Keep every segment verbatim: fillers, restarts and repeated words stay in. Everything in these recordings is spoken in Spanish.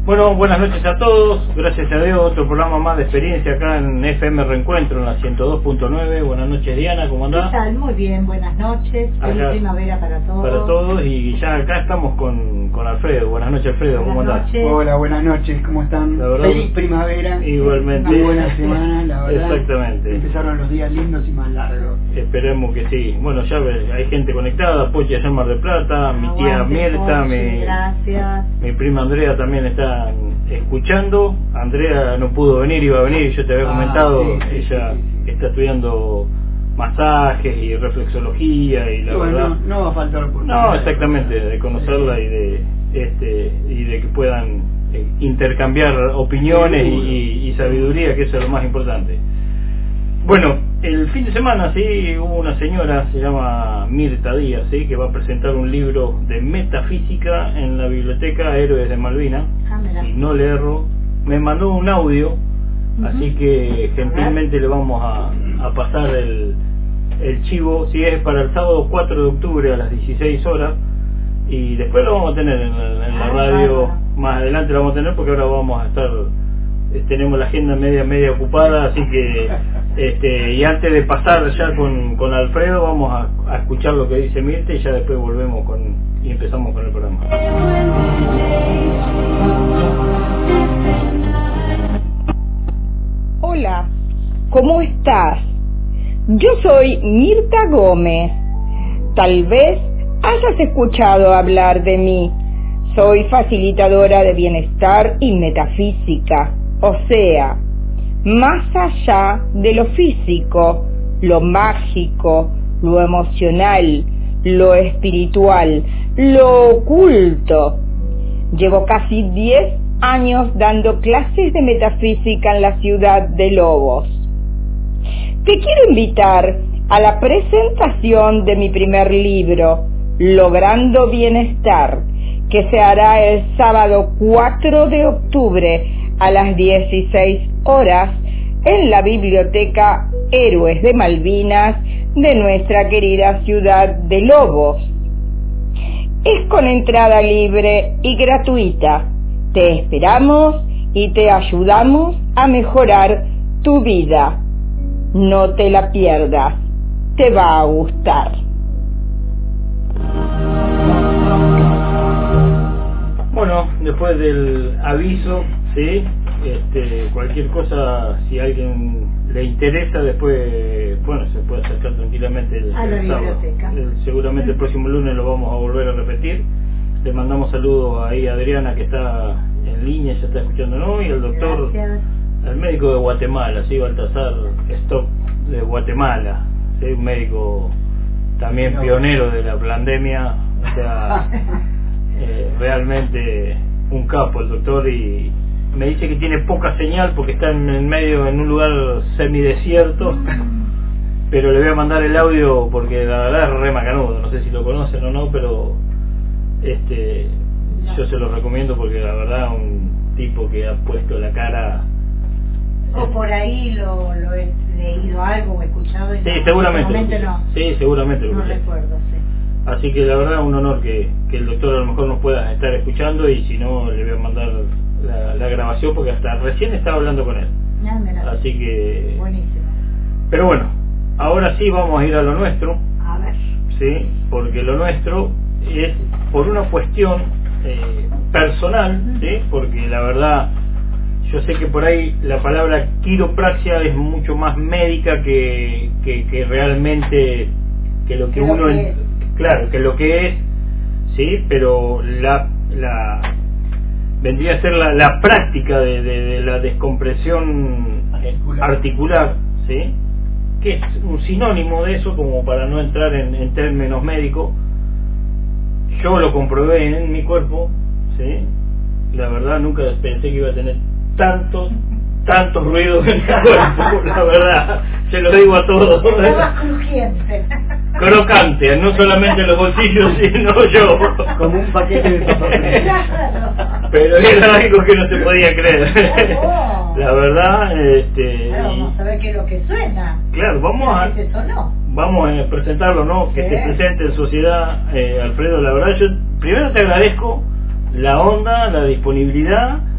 Bueno, buenas noches a todos, gracias a Dios, otro programa más de experiencia acá en F M Reencuentro, en la ciento dos punto nueve. Buenas noches, Diana, ¿cómo andás? ¿Qué tal? Muy bien, buenas noches, feliz Acá, primavera para todos. Para todos, y ya acá estamos con, con Alfredo. Buenas noches, Alfredo, ¿cómo buenas andás? Noches. Hola, buenas noches, ¿cómo están? La verdad, feliz primavera. Igualmente. Muy buena semana, la verdad. Exactamente. Empezaron los días lindos y más largos. Esperemos que sí. Bueno, ya hay gente conectada, Pochi allá en Mar del Plata, mi tía Aguante, Mirta, Pochi, mi, gracias. mi prima Andrea también está escuchando. Andrea no pudo venir, iba a venir, yo te había Ah, comentado, sí, sí, ella sí, sí. está estudiando masajes y reflexología y la Y bueno, verdad no, no va a faltar oportunidad. no, exactamente, de conocerla y de este y de que puedan eh, intercambiar opiniones y, y, y sabiduría, que eso es lo más importante. Bueno, el fin de semana sí hubo una señora, se llama Mirta Díaz, sí, que va a presentar un libro de metafísica en la biblioteca Héroes de Malvinas. Ah, mira. Si no le erro, me mandó un audio, uh-huh. Así que gentilmente le vamos a, a pasar el, el chivo, si es para el sábado cuatro de octubre a las dieciséis horas, y después lo vamos a tener en la, en la ah, radio, bueno. Más adelante lo vamos a tener porque ahora vamos a estar, eh, tenemos la agenda media media ocupada, así que este y antes de pasar ya con, con Alfredo vamos a, a escuchar lo que dice Mirta y ya después volvemos con y empezamos con el programa. Hola, ¿cómo estás? Yo soy Mirta Gómez. Tal vez hayas escuchado hablar de mí. Soy facilitadora de bienestar y metafísica, o sea, más allá de lo físico, lo mágico, lo emocional, lo espiritual, lo oculto. Llevo casi diez años dando clases de metafísica en la ciudad de Lobos. Te quiero invitar a la presentación de mi primer libro, Logrando Bienestar, que se hará el sábado cuatro de octubre a las dieciséis horas en la biblioteca Héroes de Malvinas de nuestra querida ciudad de Lobos. Es con entrada libre y gratuita. Te esperamos y te ayudamos a mejorar tu vida. No te la pierdas, te va a gustar. Bueno, después del aviso, sí, este, cualquier cosa, si a alguien le interesa, después, bueno, se puede acercar tranquilamente el, a la el sábado. biblioteca. El, seguramente el próximo lunes lo vamos a volver a repetir. Le mandamos saludos ahí a Adriana, que está en línea, ya está escuchándonos, y al doctor, gracias. Al médico de Guatemala, sí, Baltasar Stock de Guatemala, sí, un médico también no. pionero de la pandemia, o sea, eh, realmente un capo el doctor, y me dice que tiene poca señal porque está en el medio, en un lugar semidesierto, pero le voy a mandar el audio porque la verdad es re macanudo, no sé si lo conocen o no, pero este no. Yo se lo recomiendo porque la verdad un tipo que ha puesto la cara. O por ahí lo, lo he leído algo o escuchado y sí, no, seguramente en no. Sí, seguramente lo no recuerdo, sí. Así que la verdad un honor que, que el doctor a lo mejor nos pueda estar escuchando, y si no le voy a mandar la, la grabación porque hasta recién estaba hablando con él. Ah, mira. Así que buenísimo. Pero bueno, ahora sí vamos a ir a lo nuestro. A ver. Sí, porque lo nuestro es por una cuestión eh, personal, uh-huh. ¿Sí? Porque la verdad yo sé que por ahí la palabra quiropraxia es mucho más médica que, que, que realmente que lo que que uno lo que claro, que lo que es, sí, pero la la vendría a ser la, la práctica de, de, de la descompresión articular. articular, ¿sí? Que es un sinónimo de eso, como para no entrar en, en términos médicos. Yo lo comprobé en, en mi cuerpo, ¿sí? La verdad nunca pensé que iba a tener tantos tantos ruidos en el cuerpo, la verdad, se lo digo a todos. Crujiente. Crocante, no solamente los bolsillos, sino yo. Como un paquete de papas. Pero era algo que no se podía creer. Oh. La verdad, este. Claro, vamos a ver qué es lo que suena. Claro, vamos a. ¿Qué sonó? Vamos a presentarlo, ¿no? Que sí. esté presente en sociedad, eh, Alfredo. La verdad, yo primero te agradezco la onda, la disponibilidad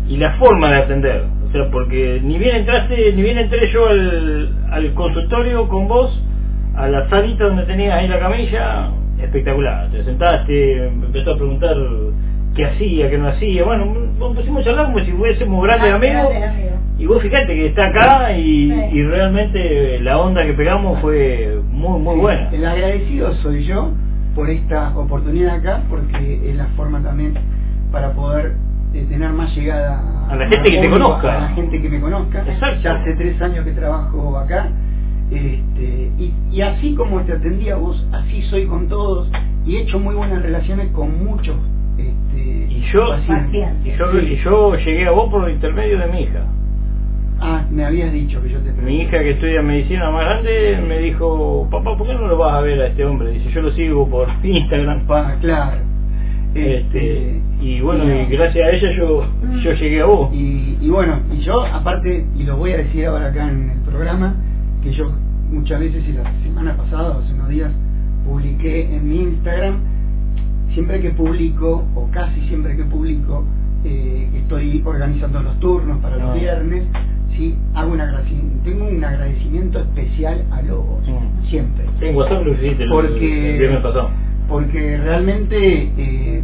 y la forma de atender, o sea, porque ni bien entraste, ni bien entré yo al, al consultorio con vos, a la salita donde tenías ahí la camilla, espectacular, te sentaste, me empezó a preguntar qué hacía, qué no hacía, bueno, nos pusimos a hablar como si fuésemos grandes Ah, amigos, grandes amigos. y vos fíjate que está acá y, Sí. y realmente la onda que pegamos fue muy muy buena. El agradecido soy yo por esta oportunidad acá, porque es la forma también para poder eh, tener más llegada A la gente que te público, conozca. a la gente que me conozca. Exacto. Ya hace tres años que trabajo acá, este, y, y así como te atendí a vos, así soy con todos, y he hecho muy buenas relaciones con muchos este, Y yo, pacientes. y yo, y yo llegué a vos por intermedio de mi hija. Ah, me habías dicho que yo te pregunté. Mi hija, que estudia medicina más grande, me dijo, papá, ¿por qué no lo vas a ver a este hombre? Dice, yo lo sigo por Instagram. Pa, claro. Este, y bueno, y- y gracias a ella yo yo llegué a vos. Y, y bueno, y yo aparte, y lo voy a decir ahora acá en el programa, que yo muchas veces, y la semana pasada, hace unos días, publiqué en mi Instagram, siempre que publico, o casi siempre que publico, eh, estoy organizando los turnos para los Ah. viernes, ¿sí? Hago un agradecimiento, tengo un agradecimiento especial a Lobos, Mm. siempre. Sí, en WhatsApp lo hiciste el, Porque- el viernes pasado. Porque realmente... Eh,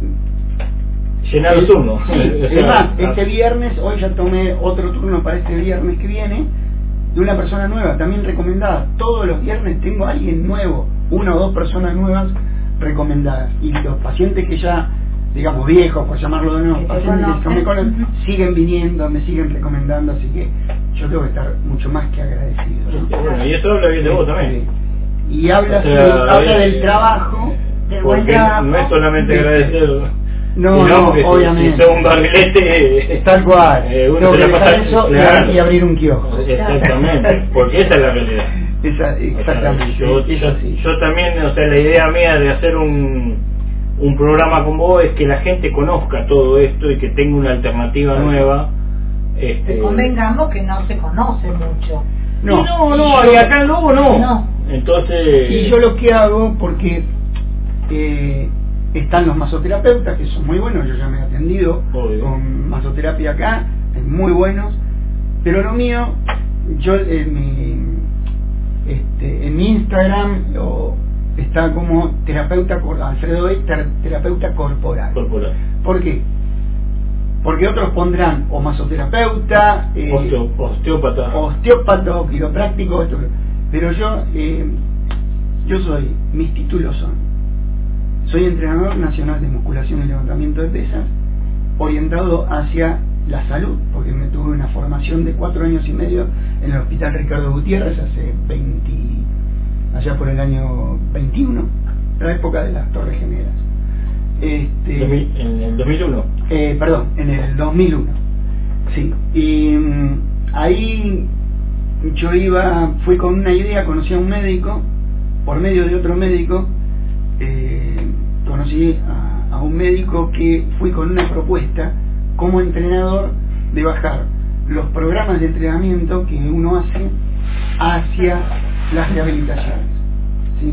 Llenar los turnos. Sí, O sea, es más, ah, este viernes, hoy ya tomé otro turno para este viernes que viene, de una persona nueva, también recomendada. Todos los viernes tengo a alguien nuevo, una o dos personas nuevas recomendadas. Y los pacientes que ya, digamos, viejos, por llamarlo de nuevo, Que te pacientes que conocen. me conocen, Ujú. siguen viniendo, me siguen recomendando, así que yo tengo que estar mucho más que agradecido, ¿no? este, bueno, y eso habla bien de vos también. Y habla, O sea, del- habla eh, del trabajo. Del buen Porque trabajo. no es solamente Sí. agradecer. No, sino no, que si- obviamente. Si sos un barrilete, Tal cual. eh, uno Tengo se que la pasa dejar eso y- claro. y abrir un kiosco. Exactamente, porque esa es la realidad. Esa, O sea, exactamente. yo, es yo, así. yo también, o sea, la idea mía de hacer un, un programa con vos es que la gente conozca todo esto y que tenga una alternativa Claro. nueva. Este, Que convengamos que no se conoce mucho. No, y no, no, y yo- y acá en Lugo no. No. Entonces, Y yo lo que hago, porque eh, están los masoterapeutas, que son muy buenos, yo ya me he atendido Obvio. con masoterapia acá, es muy buenos, pero lo mío, yo en mi, este, en mi Instagram lo- está como terapeuta, cor- Alfredo E, ter- terapeuta corporal. corporal. ¿Por qué? Porque otros pondrán o masoterapeuta, eh, Osteo- osteópata. osteópata o quiropráctico, esto, pero yo eh, yo soy, mis títulos son, soy entrenador nacional de musculación y levantamiento de pesas, orientado hacia la salud, porque me tuve una formación de cuatro años y medio en el Hospital Ricardo Gutiérrez hace veinte, allá por el año veintiuno, la época de las Torres Gemelas. Este, dos mil en el dos mil uno. eh, perdón, en el dos mil uno. Sí. Y mm, ahí yo iba, fui con una idea, conocí a un médico, por medio de otro médico, eh, conocí a, a un médico que fui con una propuesta como entrenador de bajar los programas de entrenamiento que uno hace hacia las rehabilitaciones. ¿Sí?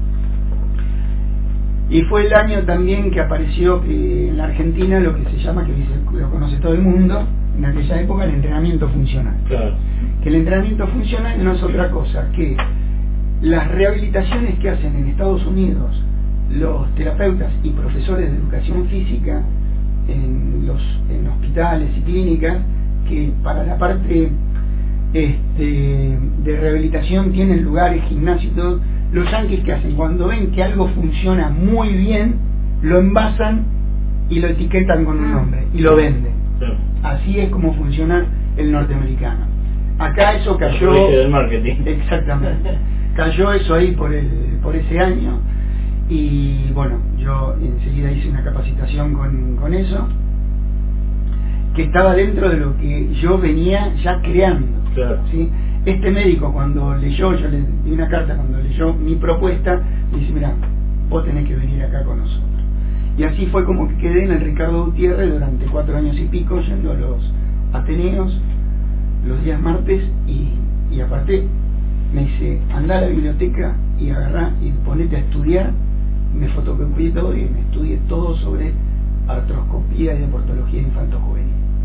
Y fue el año también que apareció eh, en la Argentina lo que se llama, que dice, lo conoce todo el mundo, en aquella época, el entrenamiento funcional. Claro. Que el entrenamiento funcional no es otra cosa que las rehabilitaciones que hacen en Estados Unidos los terapeutas y profesores de educación física en los en hospitales y clínicas, que para la parte este, de rehabilitación tienen lugares, gimnasios y todo. Los yanquis, que hacen cuando ven que algo funciona muy bien, lo envasan y lo etiquetan con un nombre y lo venden. Claro. Así es como funciona el norteamericano. Acá eso La cayó, provincia del marketing. exactamente, cayó eso ahí por el por ese año, y bueno, yo enseguida hice una capacitación con, con eso, que estaba dentro de lo que yo venía ya creando. Claro. ¿Sí? Este médico, cuando leyó, yo le di una carta, cuando leyó mi propuesta, me dice, mira, vos tenés que venir acá con nosotros. Y así fue como que quedé en el Ricardo Gutiérrez durante cuatro años y pico, yendo a los Ateneos los días martes, y, y aparte me dice, anda a la biblioteca y agarrá y ponete a estudiar. Me fotocopié todo y me estudié todo sobre artroscopía y deportología infanto-juvenil.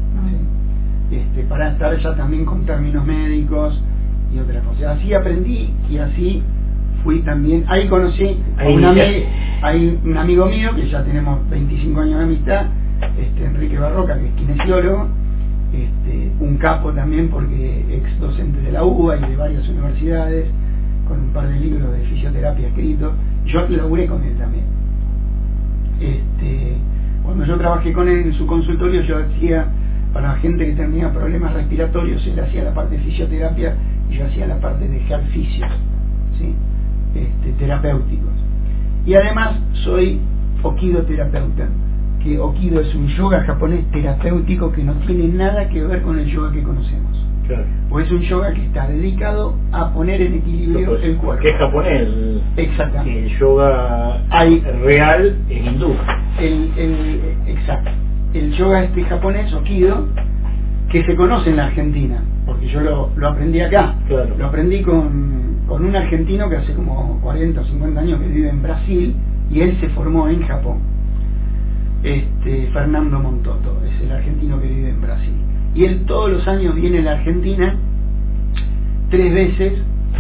¿sí? Este, para estar ya también con términos médicos y otras cosas. Así aprendí y así fui también. Ahí conocí a un, ami hay un amigo mío que ya tenemos veinticinco años de amistad, este, Enrique Barroca, que es kinesiólogo, este, un capo también porque ex docente de la U B A y de varias universidades, con un par de libros de fisioterapia escritos. Yo laburé con él también. Este, cuando yo trabajé con él en su consultorio, yo hacía, para la gente que tenía problemas respiratorios, él hacía la parte de fisioterapia y yo hacía la parte de ejercicios, ¿sí? este, terapéuticos. Y además soy Okido terapeuta, que Okido es un yoga japonés terapéutico que no tiene nada que ver con el yoga que conocemos. Claro. O es un yoga que está dedicado a poner en equilibrio pues, el cuerpo. Que es japonés. Exactamente. El yoga Hay, real es hindú. El, el, exacto. El yoga este japonés, Okido, que se conoce en la Argentina, porque yo lo, lo aprendí acá. Claro. Lo aprendí con, con un argentino que hace como cuarenta o cincuenta años que vive en Brasil y él se formó en Japón. Este, Fernando Montoto es el argentino que vive en Brasil. Y él todos los años viene a la Argentina tres veces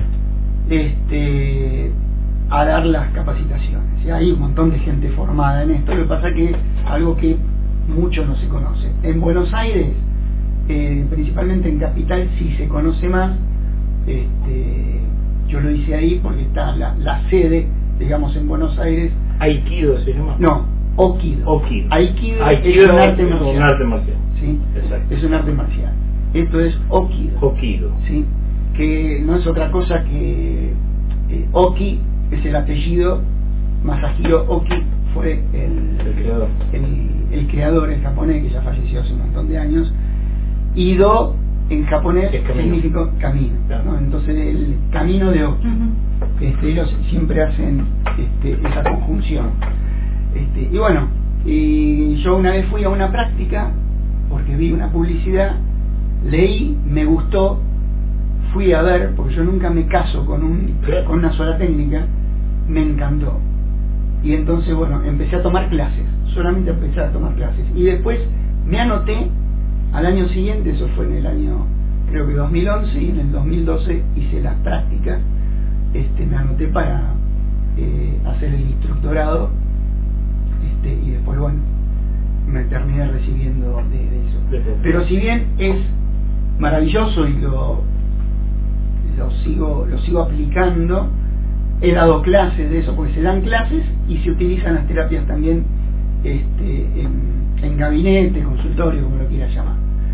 este, a dar las capacitaciones. Y hay un montón de gente formada en esto. Lo que pasa es que es algo que mucho no se conoce. En Buenos Aires, eh, principalmente en Capital, sí se conoce más. Este, yo lo hice ahí porque está la, la sede, digamos, en Buenos Aires. Aikido se llama. No, Okido. Okido. Aikido, Aikido es un arte marcial. Un arte marcial. ¿Sí? Exacto. Es un arte marcial. Esto es Okido. Okido. ¿Sí? Que no es otra cosa que eh, Oki es el apellido, Masahiro Oki fue el, el creador, el, el creador, el japonés, que ya falleció hace un montón de años. Ido en japonés significa camino, claro. ¿no? Entonces el camino de Oki. Uh-huh. este, ellos siempre hacen este, esa conjunción. Este, y bueno, y yo una vez fui a una práctica porque vi una publicidad, leí, me gustó, fui a ver, porque yo nunca me caso con, un, con una sola técnica, me encantó. Y entonces, bueno, empecé a tomar clases, solamente empecé a tomar clases. Y después me anoté al año siguiente, eso fue en el año, creo que dos mil once, y en el dos mil doce hice las prácticas, este, me anoté para eh, hacer el instructorado, este, y después, bueno, me terminé recibiendo de, de eso. Pero si bien es maravilloso y lo, lo sigo lo sigo aplicando, he dado clases de eso, porque se dan clases y se utilizan las terapias también este, en, en gabinete, consultorio, como lo quieras llamar.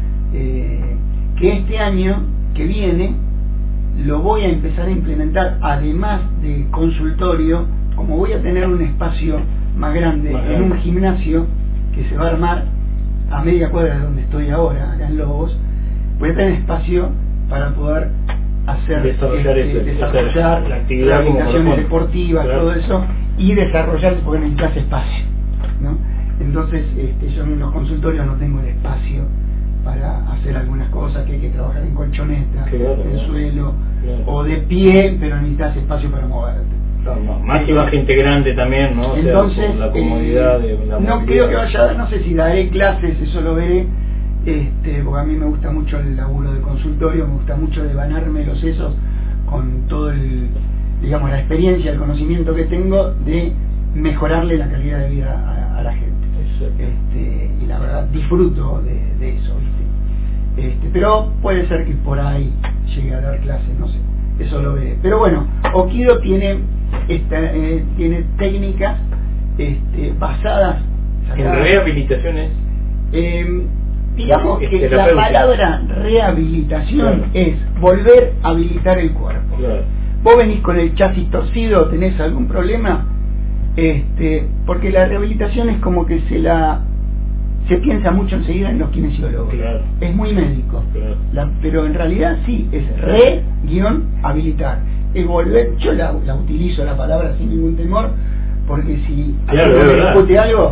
Eh, que este año que viene lo voy a empezar a implementar, además de consultorio, como voy a tener un espacio más grande más en un gimnasio que se va a armar a media cuadra de donde estoy ahora, acá en Lobos, voy a tener espacio para poder hacer desarrollar, este, ese, desarrollar la actividad, rehabilitaciones deportivas, claro. todo eso, y desarrollar, porque necesitas espacio, ¿no? Entonces este, yo en los consultorios no tengo el espacio para hacer algunas cosas, que hay que trabajar en colchoneta, claro, en claro. suelo, claro. o de pie, pero necesitas espacio para moverte. No, no, más que baja integrante también, ¿no? O Entonces, sea, la comodidad eh, de la no movilidad. creo que vaya a dar, no sé si daré clases, eso lo veré, este, porque a mí me gusta mucho el laburo de consultorio, me gusta mucho devanarme los sesos con todo el, digamos, la experiencia, el conocimiento que tengo de mejorarle la calidad de vida a, a la gente. Este, y la verdad disfruto de, de eso, ¿viste? Este, pero puede ser que por ahí llegue a dar clases, no sé, eso lo veré. Pero bueno, Okido tiene esta, eh, tiene técnicas este, basadas en rehabilitaciones. Eh, digamos es que la palabra rehabilitación claro. es volver a habilitar el cuerpo. Claro. Vos venís con el chasis torcido, tenés algún problema, este, porque la rehabilitación es como que se la se piensa mucho enseguida en los kinesiólogos, claro. es muy médico, claro. la, pero en realidad sí, es re-habilitar, es volver, yo la, la utilizo la palabra sin ningún temor, porque si claro, alguien me discute algo,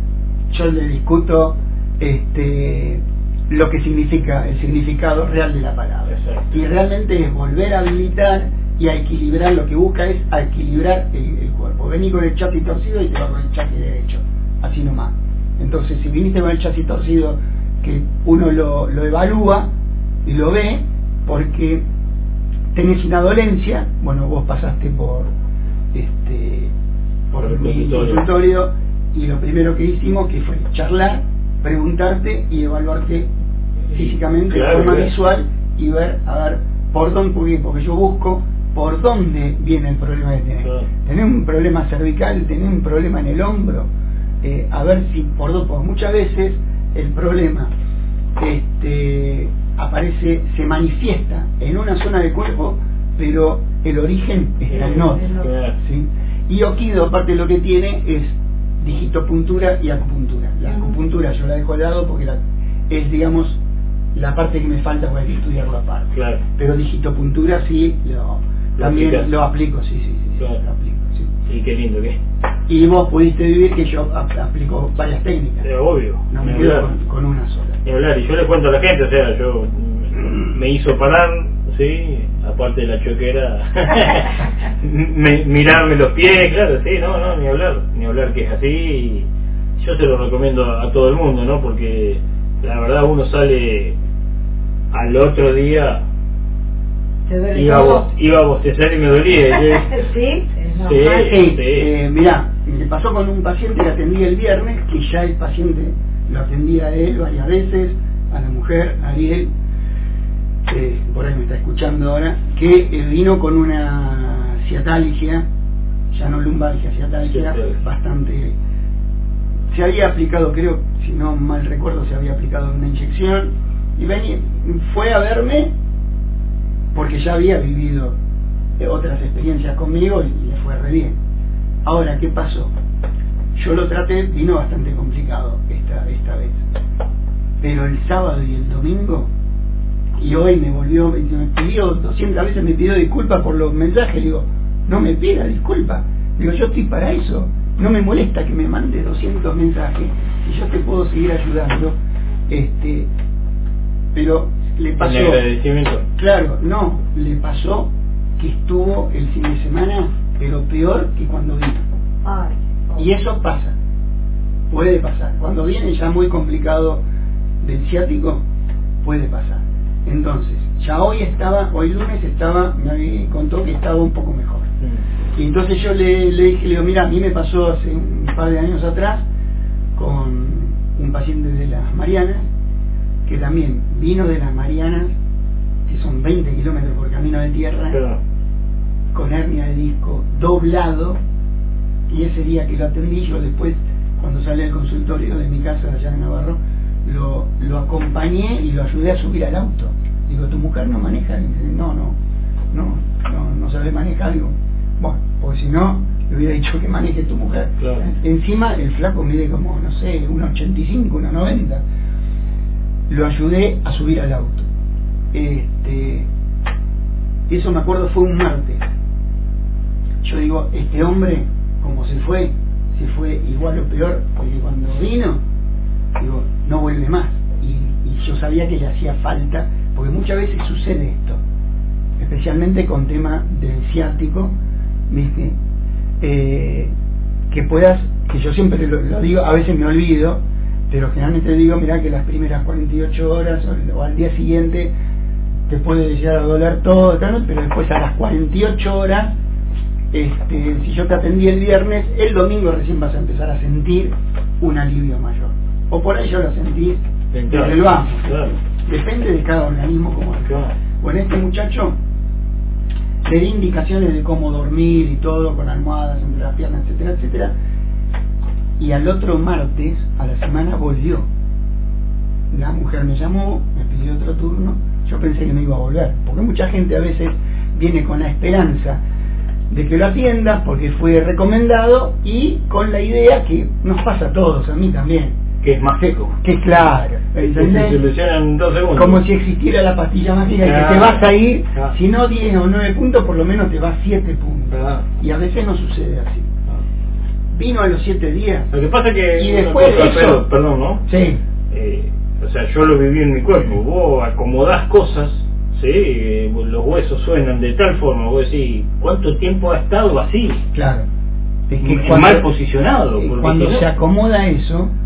yo le discuto este lo que significa, el significado real de la palabra. Exacto. Y realmente es volver a habilitar y a equilibrar, lo que busca es a equilibrar el, el cuerpo. Vení con el chasis torcido y te vas con el chasis derecho, así nomás. Entonces, si viniste con el chasis torcido que uno lo, lo evalúa y lo ve porque tenés una dolencia. Bueno, vos pasaste por este por, por mi consultorio y lo primero que hicimos que fue charlar, preguntarte y evaluarte físicamente, claro, de forma claro. visual, y ver, a ver, por dónde, porque, porque yo busco por dónde viene el problema que tenés. Claro. Tenés un problema cervical, tenés un problema en el hombro, eh, a ver si por dónde, porque muchas veces el problema este aparece, se manifiesta en una zona del cuerpo, pero el origen está en otra, ¿sí? Y Okido, aparte, lo que tiene es digitopuntura y acupuntura. La acupuntura yo la dejo al lado porque la, es, digamos, la parte que me falta, porque hay que estudiarlo aparte. Claro. Pero digitopuntura sí, lo, ¿Lo también aplicas? Lo aplico, sí, sí, sí, claro. sí, lo aplico, sí. Sí, qué lindo que es. Y vos pudiste vivir que yo aplico varias técnicas. Es obvio. No me quedo con, con una sola. Ni hablar, y yo le cuento a la gente, o sea, yo me hizo parar, sí, aparte de la choquera, me, mirarme los pies, claro, sí, no, no, ni hablar, ni hablar que es así. Y yo se lo recomiendo a todo el mundo, ¿no? Porque la verdad uno sale al otro día, iba a, bo iba a bostezar y me dolía. ¿Sí? ¿Sí? Sí, sí, sí. Eh, mirá, me pasó con un paciente que atendí el viernes, que ya el paciente lo atendía a él varias veces, a la mujer, a Ariel, eh, por ahí me está escuchando ahora, que eh, vino con una ciatalgia, ya no lumbalgia, ciatalgia, sí, sí. bastante... Se había aplicado, creo, si no mal recuerdo, se había aplicado una inyección, y venía, fue a verme porque ya había vivido otras experiencias conmigo y le fue re bien. Ahora, ¿qué pasó? Yo lo traté, vino bastante complicado esta, esta vez, pero el sábado y el domingo, y hoy me volvió, me pidió doscientas veces, me pidió disculpas por los mensajes. Le digo, no me pida disculpas, digo, yo estoy para eso, no me molesta que me mandes doscientos mensajes y yo te puedo seguir ayudando. Este, pero le pasó, ¿el agradecimiento? Claro, no, le pasó que estuvo el fin de semana, pero peor que cuando vino. Ay, oh. Y eso pasa, puede pasar. Cuando viene ya muy complicado del ciático, puede pasar. Entonces, ya hoy estaba, hoy lunes estaba, me contó que estaba un poco mejor. Mm. Y entonces yo le, le dije, le digo, mira, a mí me pasó hace un par de años atrás con un paciente de las Marianas, que también vino de las Marianas, que son veinte kilómetros por camino de tierra, claro. con hernia de disco, doblado, y ese día que lo atendí, yo después, cuando salí del consultorio de mi casa allá en Navarro, lo, lo acompañé y lo ayudé a subir al auto. Digo, ¿tu mujer no maneja? Y dice, no, no, no, no, no sabe manejar. Digo, bueno, porque si no, le hubiera dicho que maneje tu mujer. Claro. Encima, el flaco mide como, no sé, uno ochenta y cinco, uno noventa. Lo ayudé a subir al auto. Este, eso me acuerdo, fue un martes. Yo digo, este hombre, como se fue, se fue igual o peor, porque cuando vino, digo, no vuelve más. Y, y yo sabía que le hacía falta, porque muchas veces sucede esto, especialmente con tema del ciático, ¿viste? Eh, que puedas, que yo siempre lo, lo digo, a veces me olvido, pero generalmente digo, mirá que las primeras cuarenta y ocho horas o, o al día siguiente te puede llegar a doler todo, pero después a las cuarenta y ocho horas, este, si yo te atendí el viernes, el domingo recién vas a empezar a sentir un alivio mayor. O por ahí ya lo sentís desde el vamos. Claro. Depende de cada organismo como es. Claro. Bueno, este muchacho le di indicaciones de cómo dormir y todo, con almohadas entre las piernas, etcétera, etcétera. Y al otro martes, a la semana, volvió. La mujer me llamó, me pidió otro turno. Yo pensé que me iba a volver, porque mucha gente a veces viene con la esperanza de que lo atiendas porque fue recomendado y con la idea que nos pasa a todos, a mí también, que es más seco, que es claro, ¿entendés? Se solucionan dos segundos, como si existiera la pastilla mágica, claro, y que te vas a ir, claro, si no diez o nueve puntos, por lo menos te vas siete puntos, claro, y a veces no sucede así. Vino a los siete días, lo que pasa que y después de eso, pero, perdón, ¿no? Sí. Eh, o sea, yo lo viví en mi cuerpo. Vos acomodás cosas, sí, eh, los huesos suenan de tal forma, vos decís, ¿cuánto tiempo ha estado así? Claro. Es que cuando, mal posicionado. Cuando se acomoda eso,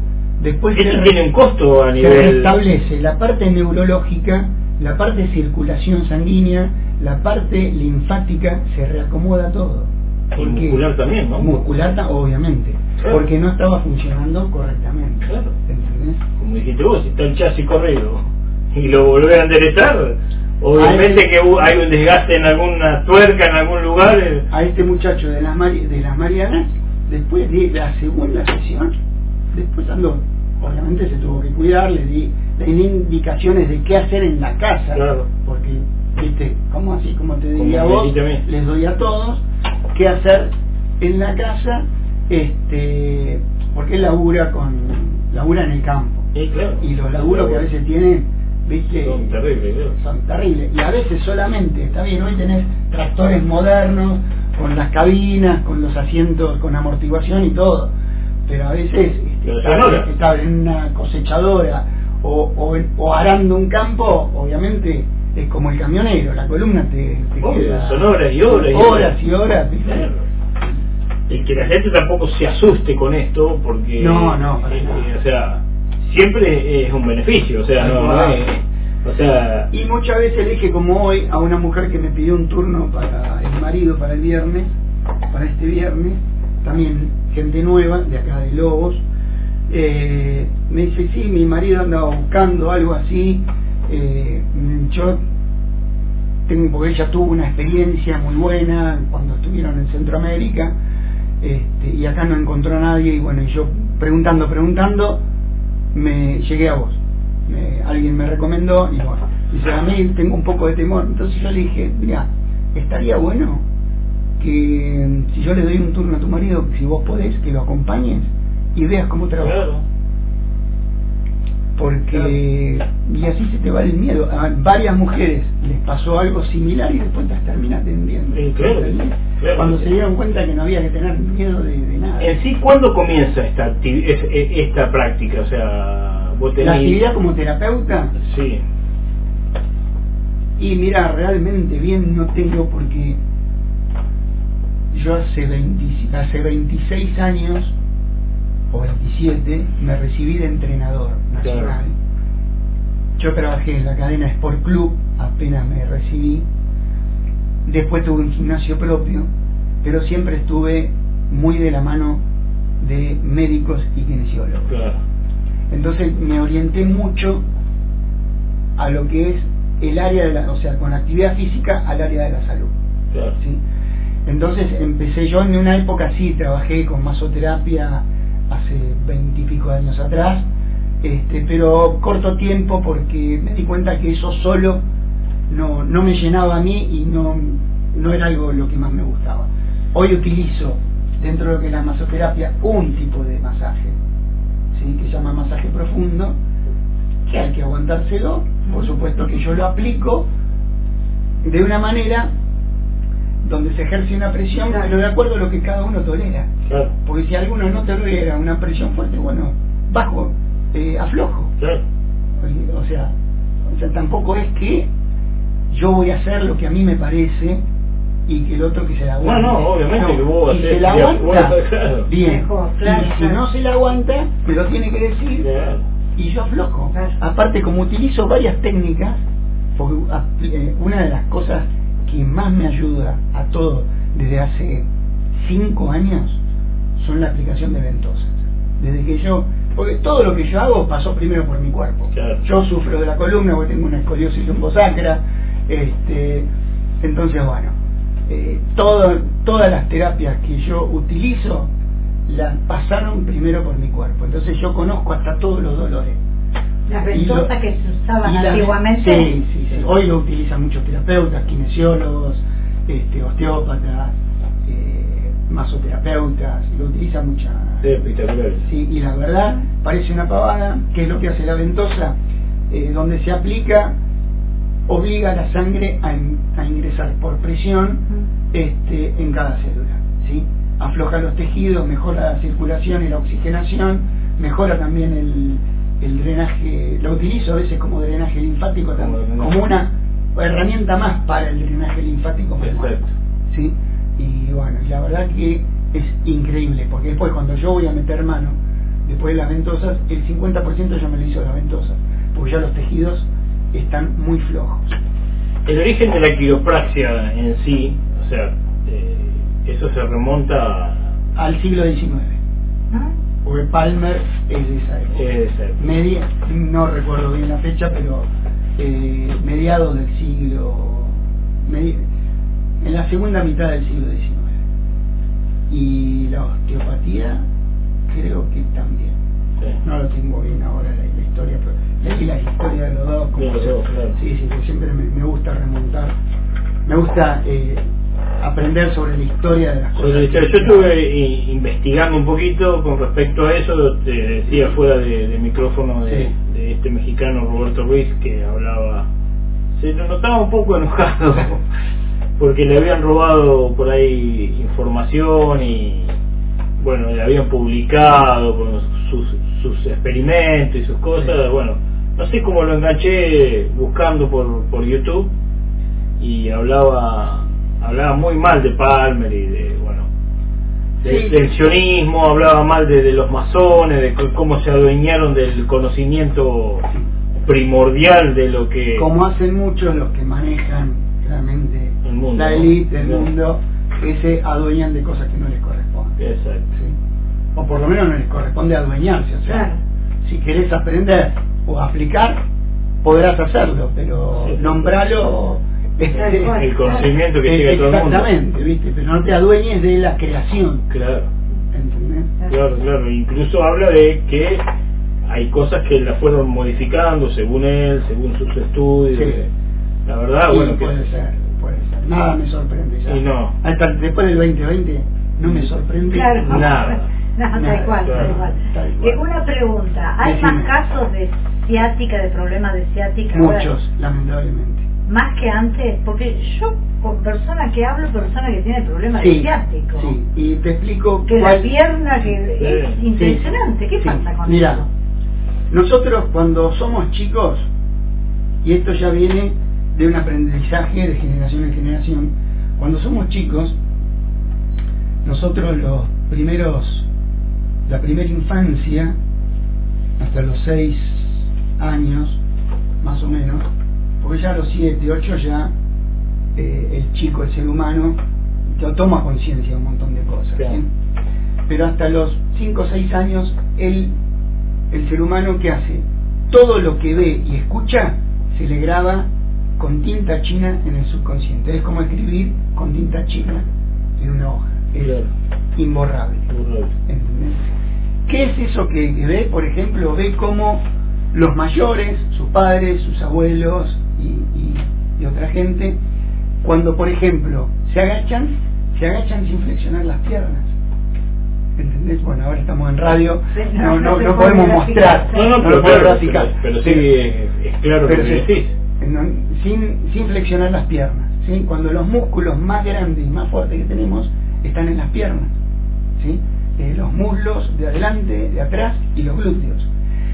Después esto se, tiene un costo a se nivel... restablece la parte neurológica, la parte de circulación sanguínea, la parte linfática, se reacomoda todo. Y muscular también, ¿no? Muscular, obviamente, claro. Porque no estaba funcionando correctamente. Claro. ¿Entendés? Como dijiste vos, si está el chasis corrido y lo volvés a enderezar, obviamente que hay un desgaste en alguna tuerca, en algún lugar. A este muchacho de las, Mari de las Marianas, después de la segunda sesión, después andó, obviamente se tuvo que cuidar, le di, le di indicaciones de qué hacer en la casa, claro. Porque, viste, como así, como te diría como vos, les doy a todos qué hacer en la casa, este, porque él labura con, labura en el campo, sí, claro. Y los laburos que a veces tienen, viste, son terribles, claro. son terribles, y a veces solamente, está bien, hoy tenés tractores modernos, con las cabinas, con los asientos, con amortiguación y todo, pero a veces este, estar, estar en una cosechadora o, o, o arando un campo, obviamente es como el camionero, la columna te, te Obvio, queda son horas y horas y horas, horas. y horas, ¿viste? Claro. Y que la gente tampoco se asuste con esto, porque no, no, para eh, nada. o sea, siempre es un beneficio, o sea, no, no es, o sea, y muchas veces le dije, como hoy, a una mujer que me pidió un turno para el marido para el viernes, para este viernes, también gente nueva de acá de Lobos, eh, me dice, sí, mi marido andaba buscando algo así, eh, yo tengo, porque ella tuvo una experiencia muy buena cuando estuvieron en Centroamérica, este, y acá no encontró a nadie, y bueno, y yo preguntando, preguntando, me llegué a vos, me, alguien me recomendó, y bueno, dice, a mí tengo un poco de temor, entonces yo le dije, mira, estaría bueno que si yo le doy un turno a tu marido, si vos podés, que lo acompañes y veas cómo trabaja. claro. Porque, claro. Y así se te va el miedo. A varias mujeres les pasó algo similar y después las termina atendiendo. Sí, claro, claro, cuando sí. se dieron cuenta que no había que tener miedo de, de nada. En sí, ¿cuándo comienza esta esta práctica? O sea, vos tenés... La actividad como terapeuta. Sí. Y mira, realmente bien no tengo, porque yo hace veinte, hace veintiséis años o veintisiete me recibí de entrenador nacional. Claro. Yo trabajé en la cadena Sport Club apenas me recibí, después tuve un gimnasio propio, pero siempre estuve muy de la mano de médicos y kinesiólogos. Claro. Entonces me orienté mucho a lo que es el área de la, o sea, con la actividad física al área de la salud. Claro. ¿Sí? Entonces empecé yo en una época, sí, trabajé con masoterapia hace veintipico de años atrás, este, pero corto tiempo, porque me di cuenta que eso solo no, no me llenaba a mí y no, no era algo lo que más me gustaba. Hoy utilizo dentro de lo que es la masoterapia un tipo de masaje, ¿sí? Que se llama masaje profundo, que hay que aguantárselo, por supuesto que yo lo aplico de una manera donde se ejerce una presión, claro, pero de acuerdo a lo que cada uno tolera. Claro. Porque si alguno no tolera una presión fuerte, bueno, bajo, eh, aflojo. Claro. O sea, o sea, tampoco es que yo voy a hacer lo que a mí me parece y que el otro que se la aguante. No, no, obviamente no, que vos si haces, se la aguanta, bueno, claro, bien. Mejor, claro, y si claro. no se la aguanta, me lo tiene que decir, claro, y yo aflojo. Claro. Aparte, como utilizo varias técnicas, porque eh, una de las cosas que más me ayuda a todo desde hace cinco años son la aplicación de ventosas. Desde que yo, porque todo lo que yo hago pasó primero por mi cuerpo. Claro. Yo sufro de la columna porque tengo una escoliosis lumbosacra, este, entonces bueno, eh, todo, todas las terapias que yo utilizo las pasaron primero por mi cuerpo. Entonces yo conozco hasta todos los dolores. Las ventosas que se usaban la, antiguamente. Sí, sí, sí. Hoy lo utilizan muchos terapeutas, kinesiólogos, este, osteópatas, eh, masoterapeutas, lo utilizan mucha. Sí, espectacular. Sí, y la verdad parece una pavada. ¿Qué es lo que hace la ventosa? Eh, donde se aplica, obliga a la sangre a, in, a ingresar por presión, uh-huh, este, en cada célula, ¿sí? Afloja los tejidos, mejora la circulación y la oxigenación, mejora también el el drenaje. Lo utilizo a veces como drenaje linfático también, como, como una herramienta más para el drenaje linfático manual, ¿sí? Y bueno, la verdad que es increíble, porque después cuando yo voy a meter mano, después de las ventosas, el cincuenta por ciento ya me lo hizo las ventosas, porque ya los tejidos están muy flojos. El origen de la quiropraxia en sí, o sea, eh, eso se remonta al siglo diecinueve, ¿Ah? porque Palmer es de esa época. Es de esa época. Media, no recuerdo bien la fecha, pero eh, mediados del siglo, medi, en la segunda mitad del siglo diecinueve. Y la osteopatía creo que también. Sí. No lo tengo bien ahora la, la historia, pero leí la historia de los dos. Como Los se- dos, claro. Sí, sí, que siempre me, me gusta remontar, me gusta eh, aprender sobre la historia de las cosas. Sobre- Yo estuve i- investigando un poquito con respecto a eso, te decía fuera de, de micrófono de, Sí. de este mexicano Roberto Ruiz que hablaba, se lo notaba un poco enojado porque le habían robado por ahí información y bueno, le habían publicado con sus, sus experimentos y sus cosas. Sí. Bueno, no sé cómo lo enganché buscando por, por YouTube y hablaba hablaba muy mal de Palmer y de bueno del, Sí. del sionismo, hablaba mal de, de los masones, de c- cómo se adueñaron del conocimiento primordial de lo que Como hacen muchos los que manejan realmente El mundo, la ¿no? élite del Sí. mundo, que se adueñan de cosas que no les corresponden. exacto. ¿Sí? O por lo menos no les corresponde adueñarse. O sea, Claro. si querés aprender o aplicar, podrás hacerlo, pero Sí. nombralo. Tal cual. El conocimiento que Eh, llega a todo el mundo. exactamente, ¿viste? Pero no te adueñes de la creación, Claro. ¿entendés? Claro, claro, incluso habla de que hay cosas que la fueron modificando según él, según sus estudios. Sí. La verdad, Sí, bueno, que puede ser, puede ser. Nada me sorprende ya. Y no. Hasta después del veinte veinte no me sorprende Claro. Nada. No, tal Nada, cual, claro, tal cual. tal cual. Eh, una pregunta, ¿hay Decime. más casos de ciática, de problemas de ciática ahora? muchos, lamentablemente. Más que antes, porque yo con persona que hablo, persona que tiene problemas Sí, de ciático, sí, y te explico que cuál- la pierna que Sí, es sí, impresionante, ¿qué Sí, pasa con mirá, eso? nosotros cuando somos chicos, y esto ya viene de un aprendizaje de generación en generación, cuando somos chicos, nosotros los primeros, la primera infancia, hasta los seis años, más o menos, porque ya a los siete, ocho ya eh, el chico, el ser humano, ya toma conciencia de un montón de cosas, Claro. ¿sí? Pero hasta los cinco o seis años, el, el ser humano, ¿qué hace? Todo lo que ve y escucha se le graba con tinta china en el subconsciente. Es como escribir con tinta china en una hoja. Es Claro. imborrable. Correcto. ¿Entendés? ¿Qué es eso que, que ve? Por ejemplo, ve cómo los mayores, sus padres, sus abuelos y, y, y otra gente, cuando por ejemplo se agachan, se agachan sin flexionar las piernas. ¿Entendés? Bueno, ahora estamos en radio, Sí, no, no, no, no se no puede podemos graficar. mostrar, No, no, lo pero, puedo claro, graficar. pero, pero sí Pero- es, es claro pero lo que sí, decís. no, sin, sin flexionar las piernas, ¿sí? Cuando los músculos más grandes y más fuertes que tenemos están en las piernas, ¿sí? Eh, los muslos de adelante, de atrás y los glúteos.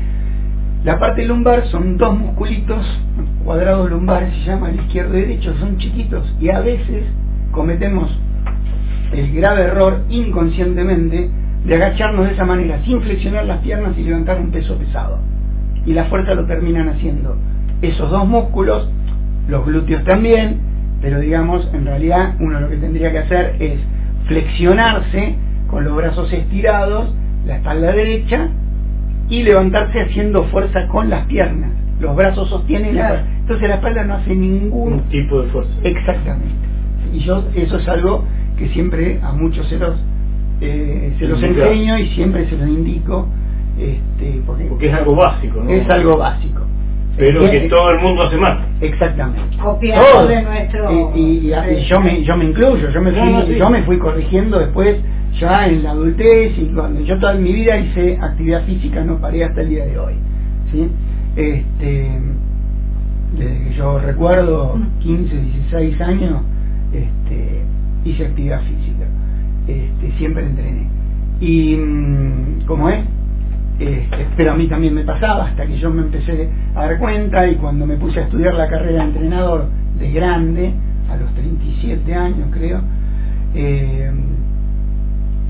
La parte lumbar son dos musculitos cuadrados lumbares, se llama el izquierdo y derecho, son chiquitos y a veces cometemos el grave error inconscientemente de agacharnos de esa manera sin flexionar las piernas y levantar un peso pesado, y la fuerza lo terminan haciendo esos dos músculos, los glúteos también, pero digamos en realidad uno lo que tendría que hacer es flexionarse con los brazos estirados, la espalda derecha, y levantarse haciendo fuerza con las piernas, los brazos sostienen la Claro. espalda. Entonces la espalda no hace ningún Un tipo de fuerza. exactamente, y yo eso es algo que siempre a muchos se los eh, se los Indica. enseño y siempre se los indico, este, porque, Porque es algo básico, ¿no? es algo básico, Pero Eh, que eh, todo el mundo hace mal. exactamente. Copiado Todos. de nuestro... y, y- y- y yo me yo me incluyo, yo me fui, No, no, sí. yo me fui corrigiendo después ya en la adultez, y cuando yo toda mi vida hice actividad física, no paré hasta el día de hoy, ¿sí? Este, desde que yo recuerdo quince, dieciséis años, este, hice actividad física, este, siempre entrené, y mm, ¿cómo es? Este, pero a mí también me pasaba hasta que yo me empecé a dar cuenta, y cuando me puse a estudiar la carrera de entrenador de grande, a los treinta y siete años creo, eh,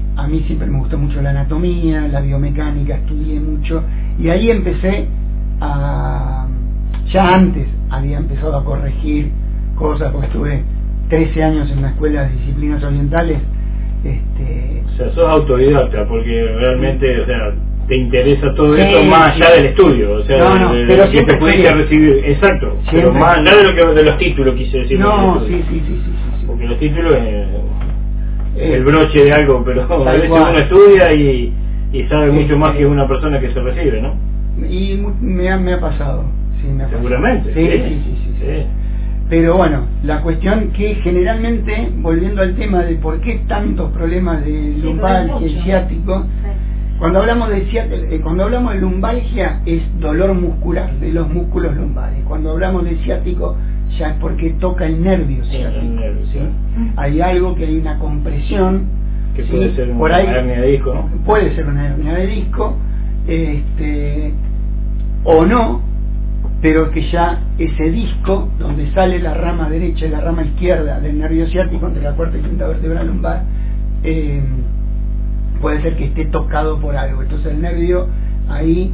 a mí siempre me gustó mucho la anatomía, la biomecánica, estudié mucho, y ahí empecé a, ya antes había empezado a corregir cosas, porque estuve trece años en una escuela de disciplinas orientales. Este, o sea, sos autodidacta, porque realmente, o sea, te interesa todo sí, esto más allá sí. del estudio, o sea, no, no, de, de pero lo que te pudiste recibir, exacto, siempre. Pero más allá de lo que de los títulos, quise decir. No, sí, sí, sí, sí, sí, porque los títulos es eh, el broche de algo, pero a veces uno estudia y, y sabe mucho más que una persona que se recibe, ¿no? Y me ha, me ha pasado, sí, me ha seguramente. pasado. Sí, sí, sí, sí, sí, sí. sí. Pero bueno, la cuestión que generalmente, volviendo al tema de por qué tantos problemas de lumbalgia y ciático, cuando hablamos de ciático, eh, cuando hablamos de lumbalgia es dolor muscular de los músculos lumbares. Cuando hablamos de ciático ya es porque toca el nervio ciático. El nervio, ¿sí? ¿Sí? Hay algo que hay una compresión, que ¿sí? puede ser por una ahí, hernia de disco, ¿no? Puede ser una hernia de disco, este, o no, pero que ya ese disco donde sale la rama derecha y la rama izquierda del nervio ciático entre la cuarta y quinta vértebra lumbar, eh, puede ser que esté tocado por algo. Entonces el nervio ahí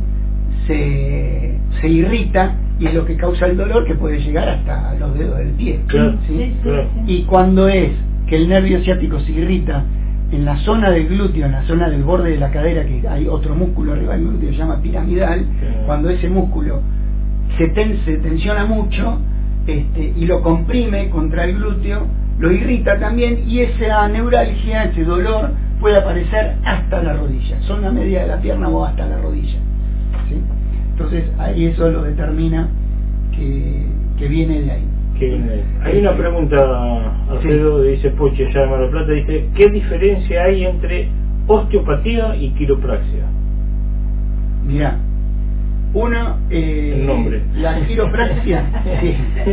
se, se irrita y es lo que causa el dolor, que puede llegar hasta los dedos del pie. Claro, ¿sí? sí, claro. Y cuando es que el nervio ciático se irrita en la zona del glúteo, en la zona del borde de la cadera, que hay otro músculo arriba del glúteo que se llama piramidal, sí. Cuando ese músculo se, ten, se tensiona mucho este, y lo comprime contra el glúteo, lo irrita también, y esa neuralgia, ese dolor puede aparecer hasta la rodilla, zona media de la pierna o hasta la rodilla, ¿sí? Entonces ahí eso lo determina que, que viene de ahí. Que viene de ahí. Hay una pregunta, Alfredo, sí. Dice Poche, ya de Mar del Plata, dice, ¿qué diferencia hay entre osteopatía y quiropraxia? Mirá, uno, eh, el nombre. La quiropraxia, sí.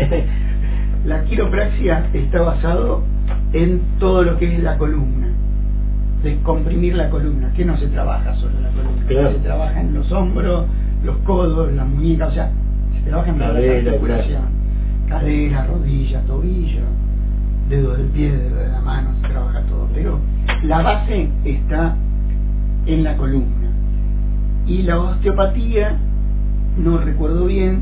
La quiropraxia está basado en todo lo que es la columna, descomprimir la columna, que no se trabaja solo la columna, claro. Se trabaja en los hombros, los codos, las muñecas, o sea, se trabaja en toda la articulación, cadera, rodilla, tobillo, dedo del pie, dedo de la mano, se trabaja todo, pero la base está en la columna. Y la osteopatía, no recuerdo bien,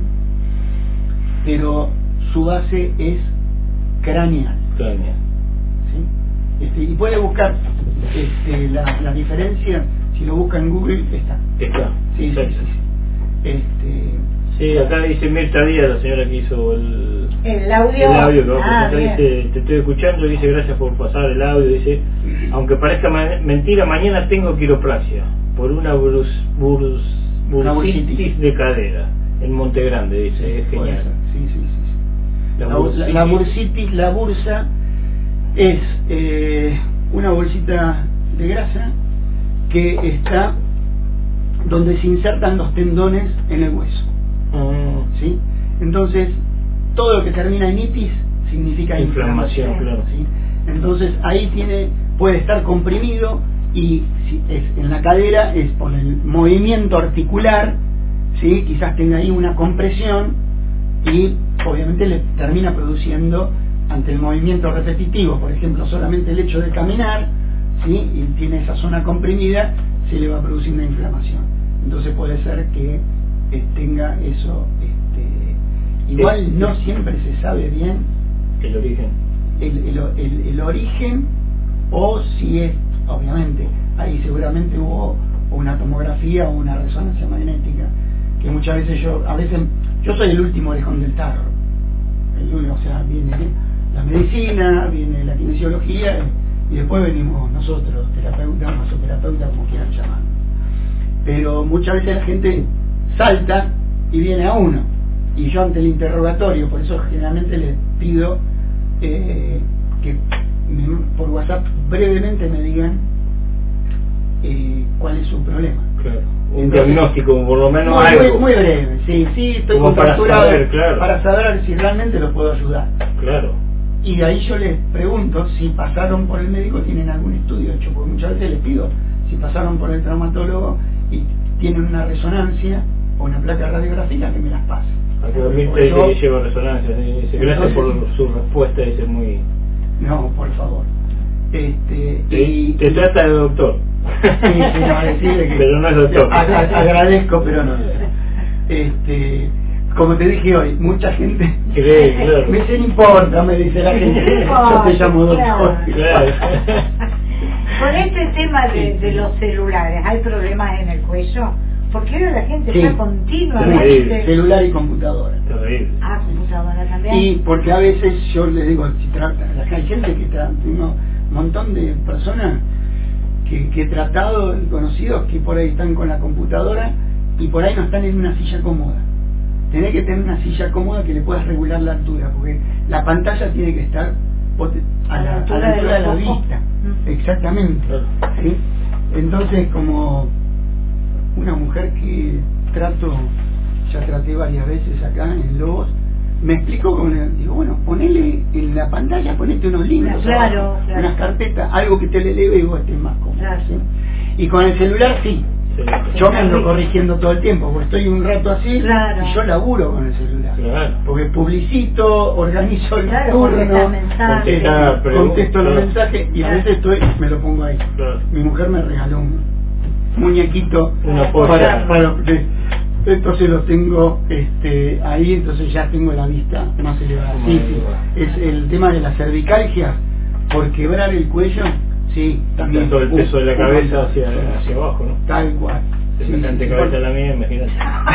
pero su base es craneal. Craneal. ¿Sí? Este, y puede buscar este, la, la diferencia, si lo busca en Google, está. Está. Sí, sí, sí, sí. Este, sí, acá dice Mirta Díaz, la señora que hizo el, el audio. El audio que ah, acá dice, te estoy escuchando, dice gracias por pasar el audio, dice, aunque parezca ma- mentira, mañana tengo quiropraxia por una brus, brus, bursitis de cadera en Monte Grande, dice, sí, es genial. Sí, sí, sí, sí. La, la, bursitis. la bursitis, la bursa es eh, una bolsita de grasa que está donde se insertan los tendones en el hueso. Mm. ¿Sí? Entonces, todo lo que termina en itis significa inflamación. inflamación claro. ¿Sí? Entonces, ahí tiene, puede estar comprimido, y si es en la cadera es por el movimiento articular, ¿sí? Quizás tenga ahí una compresión y obviamente le termina produciendo, ante el movimiento repetitivo, por ejemplo, solamente el hecho de caminar, ¿sí? Y tiene esa zona comprimida, se le va produciendo inflamación. Entonces puede ser que eh, tenga eso. Este, igual sí, no sí. Siempre se sabe bien el origen, el, el, el, el origen, o si es, obviamente, ahí seguramente hubo una tomografía o una resonancia magnética, que muchas veces yo, a veces, yo soy el último orejón del tarro, el, o sea, viene la medicina, viene la kinesiología, y después venimos nosotros, terapeutas, masoterapeutas, como quieran llamar. Pero muchas veces la gente salta y viene a uno, y yo ante el interrogatorio, por eso generalmente les pido eh, que me, por WhatsApp brevemente me digan eh, cuál es su problema. Claro. Un Entonces, diagnóstico, por lo menos muy, algo. Muy, muy breve, sí, sí, estoy como para saber, claro. para saber si realmente lo puedo ayudar. Claro. Y de ahí yo les pregunto si pasaron por el médico, tienen algún estudio hecho, porque muchas veces les pido si pasaron por el traumatólogo y tienen una resonancia o una placa radiográfica, que me las pasen. Acá Mirta dice que lleva resonancia, dice, gracias por su respuesta, dice muy... No, por favor. Este, te, y te trata de doctor. Sí, sí, no, decirle que pero no es doctor. a- a- agradezco, pero no. Este, como te dije hoy, mucha gente Cree, claro. me dice, no importa, me dice la gente, yo te llamo doctor. Claro. Con este tema de, de los celulares, ¿hay problemas en el cuello? Porque ahora la gente Sí. está Sí. continuamente... Celular y computadora. Terrible. Ah, computadora también. Y porque a veces yo le digo, si trata, hay gente que trata, un montón de personas que, que he tratado, conocidos, que por ahí están con la computadora y por ahí no están en una silla cómoda. Tenés que tener una silla cómoda que le puedas regular la altura, porque la pantalla tiene que estar a la, a la altura de la vista. Exactamente. ¿Sí? Entonces, como una mujer que trato, ya traté varias veces acá en Lobos, me explicó con el, digo, bueno, ponele en la pantalla, ponete unos libros, claro, abajo, claro. unas carpetas, algo que te le eleve y vos estés más cómodo. Claro. ¿Sí? Y con el celular sí. Sí. Yo me ando corrigiendo todo el tiempo, porque estoy un rato así Claro. y yo laburo con el celular. Claro. Porque publicito, organizo el Claro, turno, contestar mensajes. Contesta preguntas. contesto los mensajes y a Claro. veces estoy, me lo pongo ahí. Claro. Mi mujer me regaló un muñequito Una polla. para, para de- entonces lo tengo este, ahí, entonces ya tengo la vista más elevada. Sí, sí. Es el tema de las cervicalgias, por quebrar el cuello, sí, también. Todo el peso de la Uh, cabeza uh, hacia, hacia abajo, ¿no? Tal cual. Semejante sí, cabeza sí. la mía, imagínate.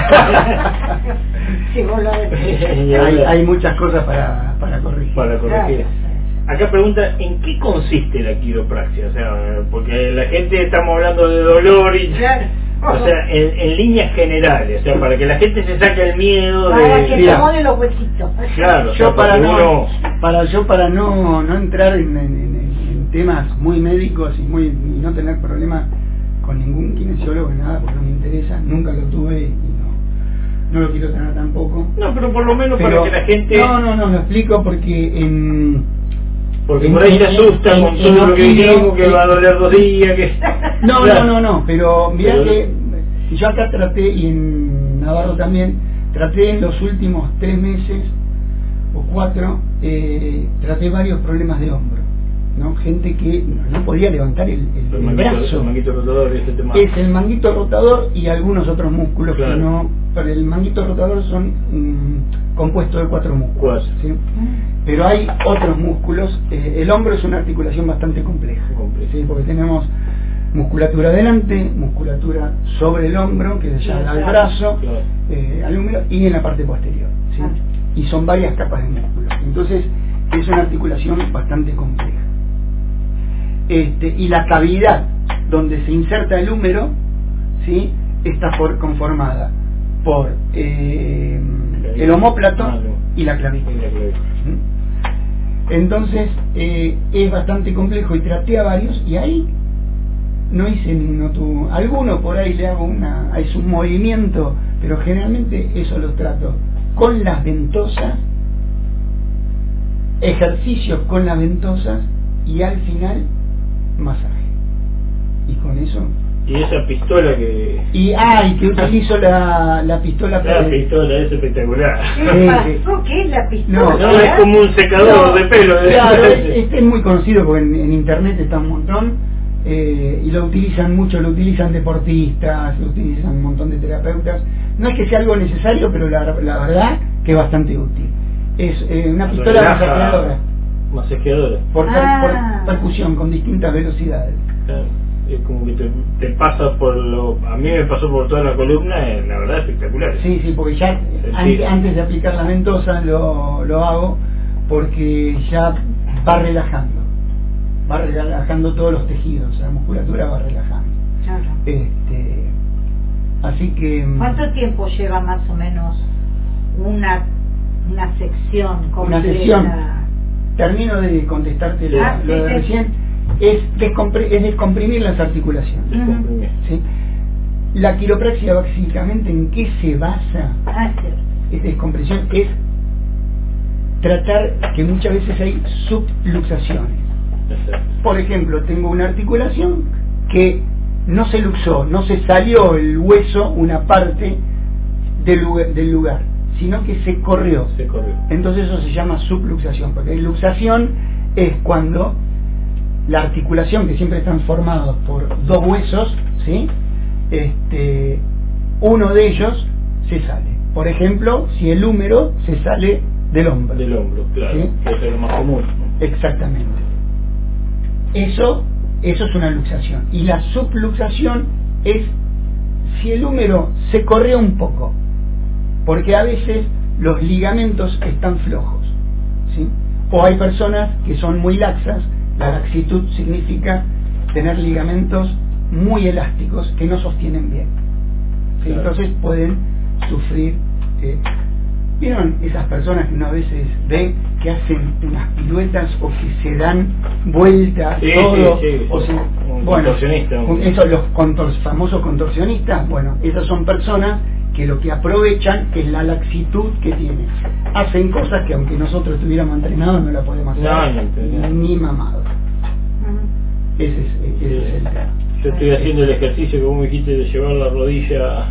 Sí, vos lo decís. hay, hay muchas cosas para, para corregir. Para corregir. Claro. Acá pregunta, ¿en qué consiste la quiropraxia? O sea, porque la gente estamos hablando de dolor y... Claro. O sea, en, en líneas generales, o sea, para que la gente se saque el miedo Para de... que Mira. te mole los huesitos. Claro, o sea, Yo para porque no, uno- para yo para no, no entrar en, en- en- en temas muy médicos y muy y no tener problemas con ningún kinesiólogo ni nada, porque no me interesa, nunca lo tuve y no, no lo quiero tener tampoco. No, pero por lo menos Pero- para que la gente... No, no, no, lo explico porque en... Porque en- por ahí se en- asusta en- con en todo lo que Oquillo, dijimos, que en- va a doler dos días, que... No, Claro. no, no, no, pero mirá Pero- que yo acá traté, y en Navarro también, traté en los últimos tres meses o cuatro, eh, traté varios problemas de hombro, ¿no? Gente que no, no podía levantar el, el- El el manguito, brazo. el manguito rotador y ese tema. Es el manguito rotador y algunos otros músculos Claro. que no, pero el manguito rotador son mm, compuestos de cuatro músculos. Cuatro. ¿Sí? Pero hay otros músculos, eh, el hombro es una articulación bastante compleja, Compleja. ¿sí? Porque tenemos musculatura delante, musculatura sobre el hombro, que ya da al brazo, Claro. eh, al húmero, y en la parte posterior, ¿sí? Ah. Y son varias capas de músculo. Entonces, es una articulación bastante compleja. Este, y la cavidad donde se inserta el húmero, ¿sí? Está por, conformada por eh, el omóplato Ah, no. y la clavícula. Y la clavícula. ¿Mm? Entonces eh, es bastante complejo y traté a varios y ahí no hice ninguno tu alguno por ahí le hago una es un movimiento, pero generalmente eso lo trato con las ventosas, ejercicios con las ventosas y al final masaje, y con eso Y esa pistola que... y ah y que utilizo la, la pistola La para- pistola es espectacular. ¿Qué Sí, pasó? ¿Qué es la pistola? No, No, es como un secador No, de pelo. Claro, es- este es muy conocido porque en, en internet está un montón eh, y lo utilizan mucho, lo utilizan deportistas, lo utilizan un montón de terapeutas. No es que sea algo necesario, pero la, la verdad que es bastante útil. Es eh, una pistola Relaja. masajeadora Masajeadora. por, per- Ah. por percusión con distintas velocidades. Claro. Es como que te, te pasa por lo... A mí me pasó por toda la columna, eh, la verdad espectacular. Sí, sí, porque ya Sí. antes, antes de aplicar la ventosa lo, lo hago porque ya va relajando, va relajando todos los tejidos, la musculatura va relajando. Claro. Este, así que ¿Cuánto tiempo lleva más o menos una una sección una completa? sesión, termino de contestarte lo, Ah, sí, lo de sí. recién, es, descompre- es descomprimir las articulaciones. Descomprimir. ¿Sí? La quiropraxia básicamente en qué se basa Ah, cierto. es descompresión, es tratar que muchas veces hay subluxaciones. Exacto. Por ejemplo, tengo una articulación que no se luxó, no se salió el hueso, una parte del lugar, del lugar, sino que se corrió. Se corrió. Entonces eso se llama subluxación, porque luxación es cuando la articulación, que siempre están formados por dos huesos, ¿sí? Este, uno de ellos se sale. Por ejemplo, si el húmero se sale del hombro. Del hombro, claro, ¿sí? Que eso es lo más común. Exactamente. Eso, eso es una luxación. Y la subluxación es si el húmero se corrió un poco, porque a veces los ligamentos están flojos, ¿sí? O hay personas que son muy laxas. La laxitud significa tener ligamentos muy elásticos que no sostienen bien, ¿sí? Claro. Entonces pueden sufrir. Eh, ¿Vieron esas personas que uno a veces ve que hacen unas piruetas o que se dan vueltas, sí, todo? Sí, sí, o sea, un bueno, contorsionista. Esos los contor, famosos contorsionistas, bueno, esas son personas que lo que aprovechan es la laxitud que tienen. Hacen cosas que aunque nosotros estuviéramos entrenados no la podemos hacer, no, no, ni mamados. Uh-huh. Ese, es, ese sí. es el tema. Yo estoy haciendo el ejercicio que vos me dijiste de llevar la rodilla,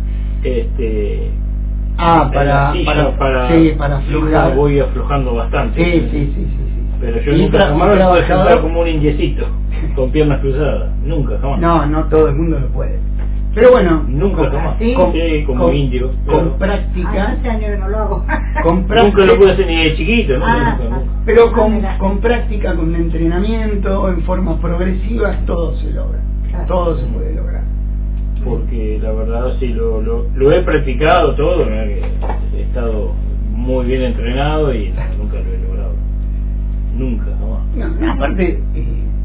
este, ah, para, silla, para, para, sí, para aflojar. Voy aflojando bastante. Sí, sí, sí, sí, sí. Pero yo y nunca tra- jamás me puedo trabajador... sentar como un indiecito, con piernas cruzadas. Nunca, jamás. No, no todo el mundo lo puede. Pero bueno, nunca con, jamás. ¿sí? Con, sí, como con, indio. Con claro. práctica. Hace años que no lo hago. Con práctica, nunca lo pude hacer ni de chiquito, ¿no? Ah, nunca, nunca. Pero con, con práctica, con entrenamiento, en forma progresiva, todo se logra. Claro. Todo se puede lograr. Porque la verdad sí lo, lo, lo he practicado todo, ¿no? Que he estado muy bien entrenado y no, nunca lo he logrado. Nunca, jamás. No, aparte, eh,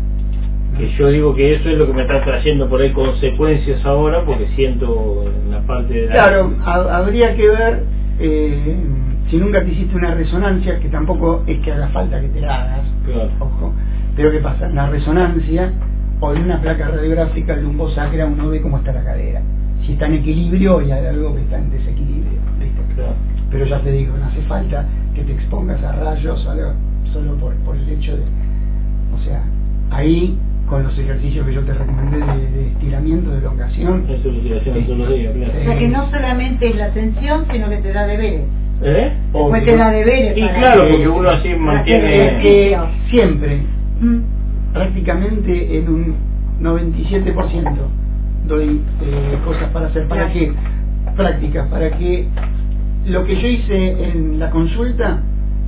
que yo digo que eso es lo que me está trayendo por ahí consecuencias ahora, porque siento en la parte de la... Claro, ha, habría que ver eh, si nunca te hiciste una resonancia, que tampoco es que haga falta que te la hagas, claro. Ojo, pero ¿qué pasa? En la resonancia o en una placa radiográfica lumbosacra uno ve cómo está la cadera, si está en equilibrio y hay algo que está en desequilibrio, ¿viste? Claro. Pero ya te digo, no hace falta que te expongas a rayos solo, solo por, por el hecho de, o sea, ahí con los ejercicios que yo te recomendé de, de estiramiento, de elongación. Eso lo estoy haciendo todos los días, claro. O sea que no solamente es la tensión, sino que te da deberes. ¿Eh? Después te da deberes. Y para claro, que, porque uno así mantiene... Es que siempre, ¿Mm? prácticamente en un noventa y siete por ciento doy eh, cosas para hacer. ¿Para qué? Prácticas, para que lo que yo hice en la consulta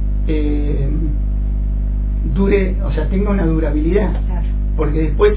eh, dure, o sea, tenga una durabilidad. Claro. Porque después,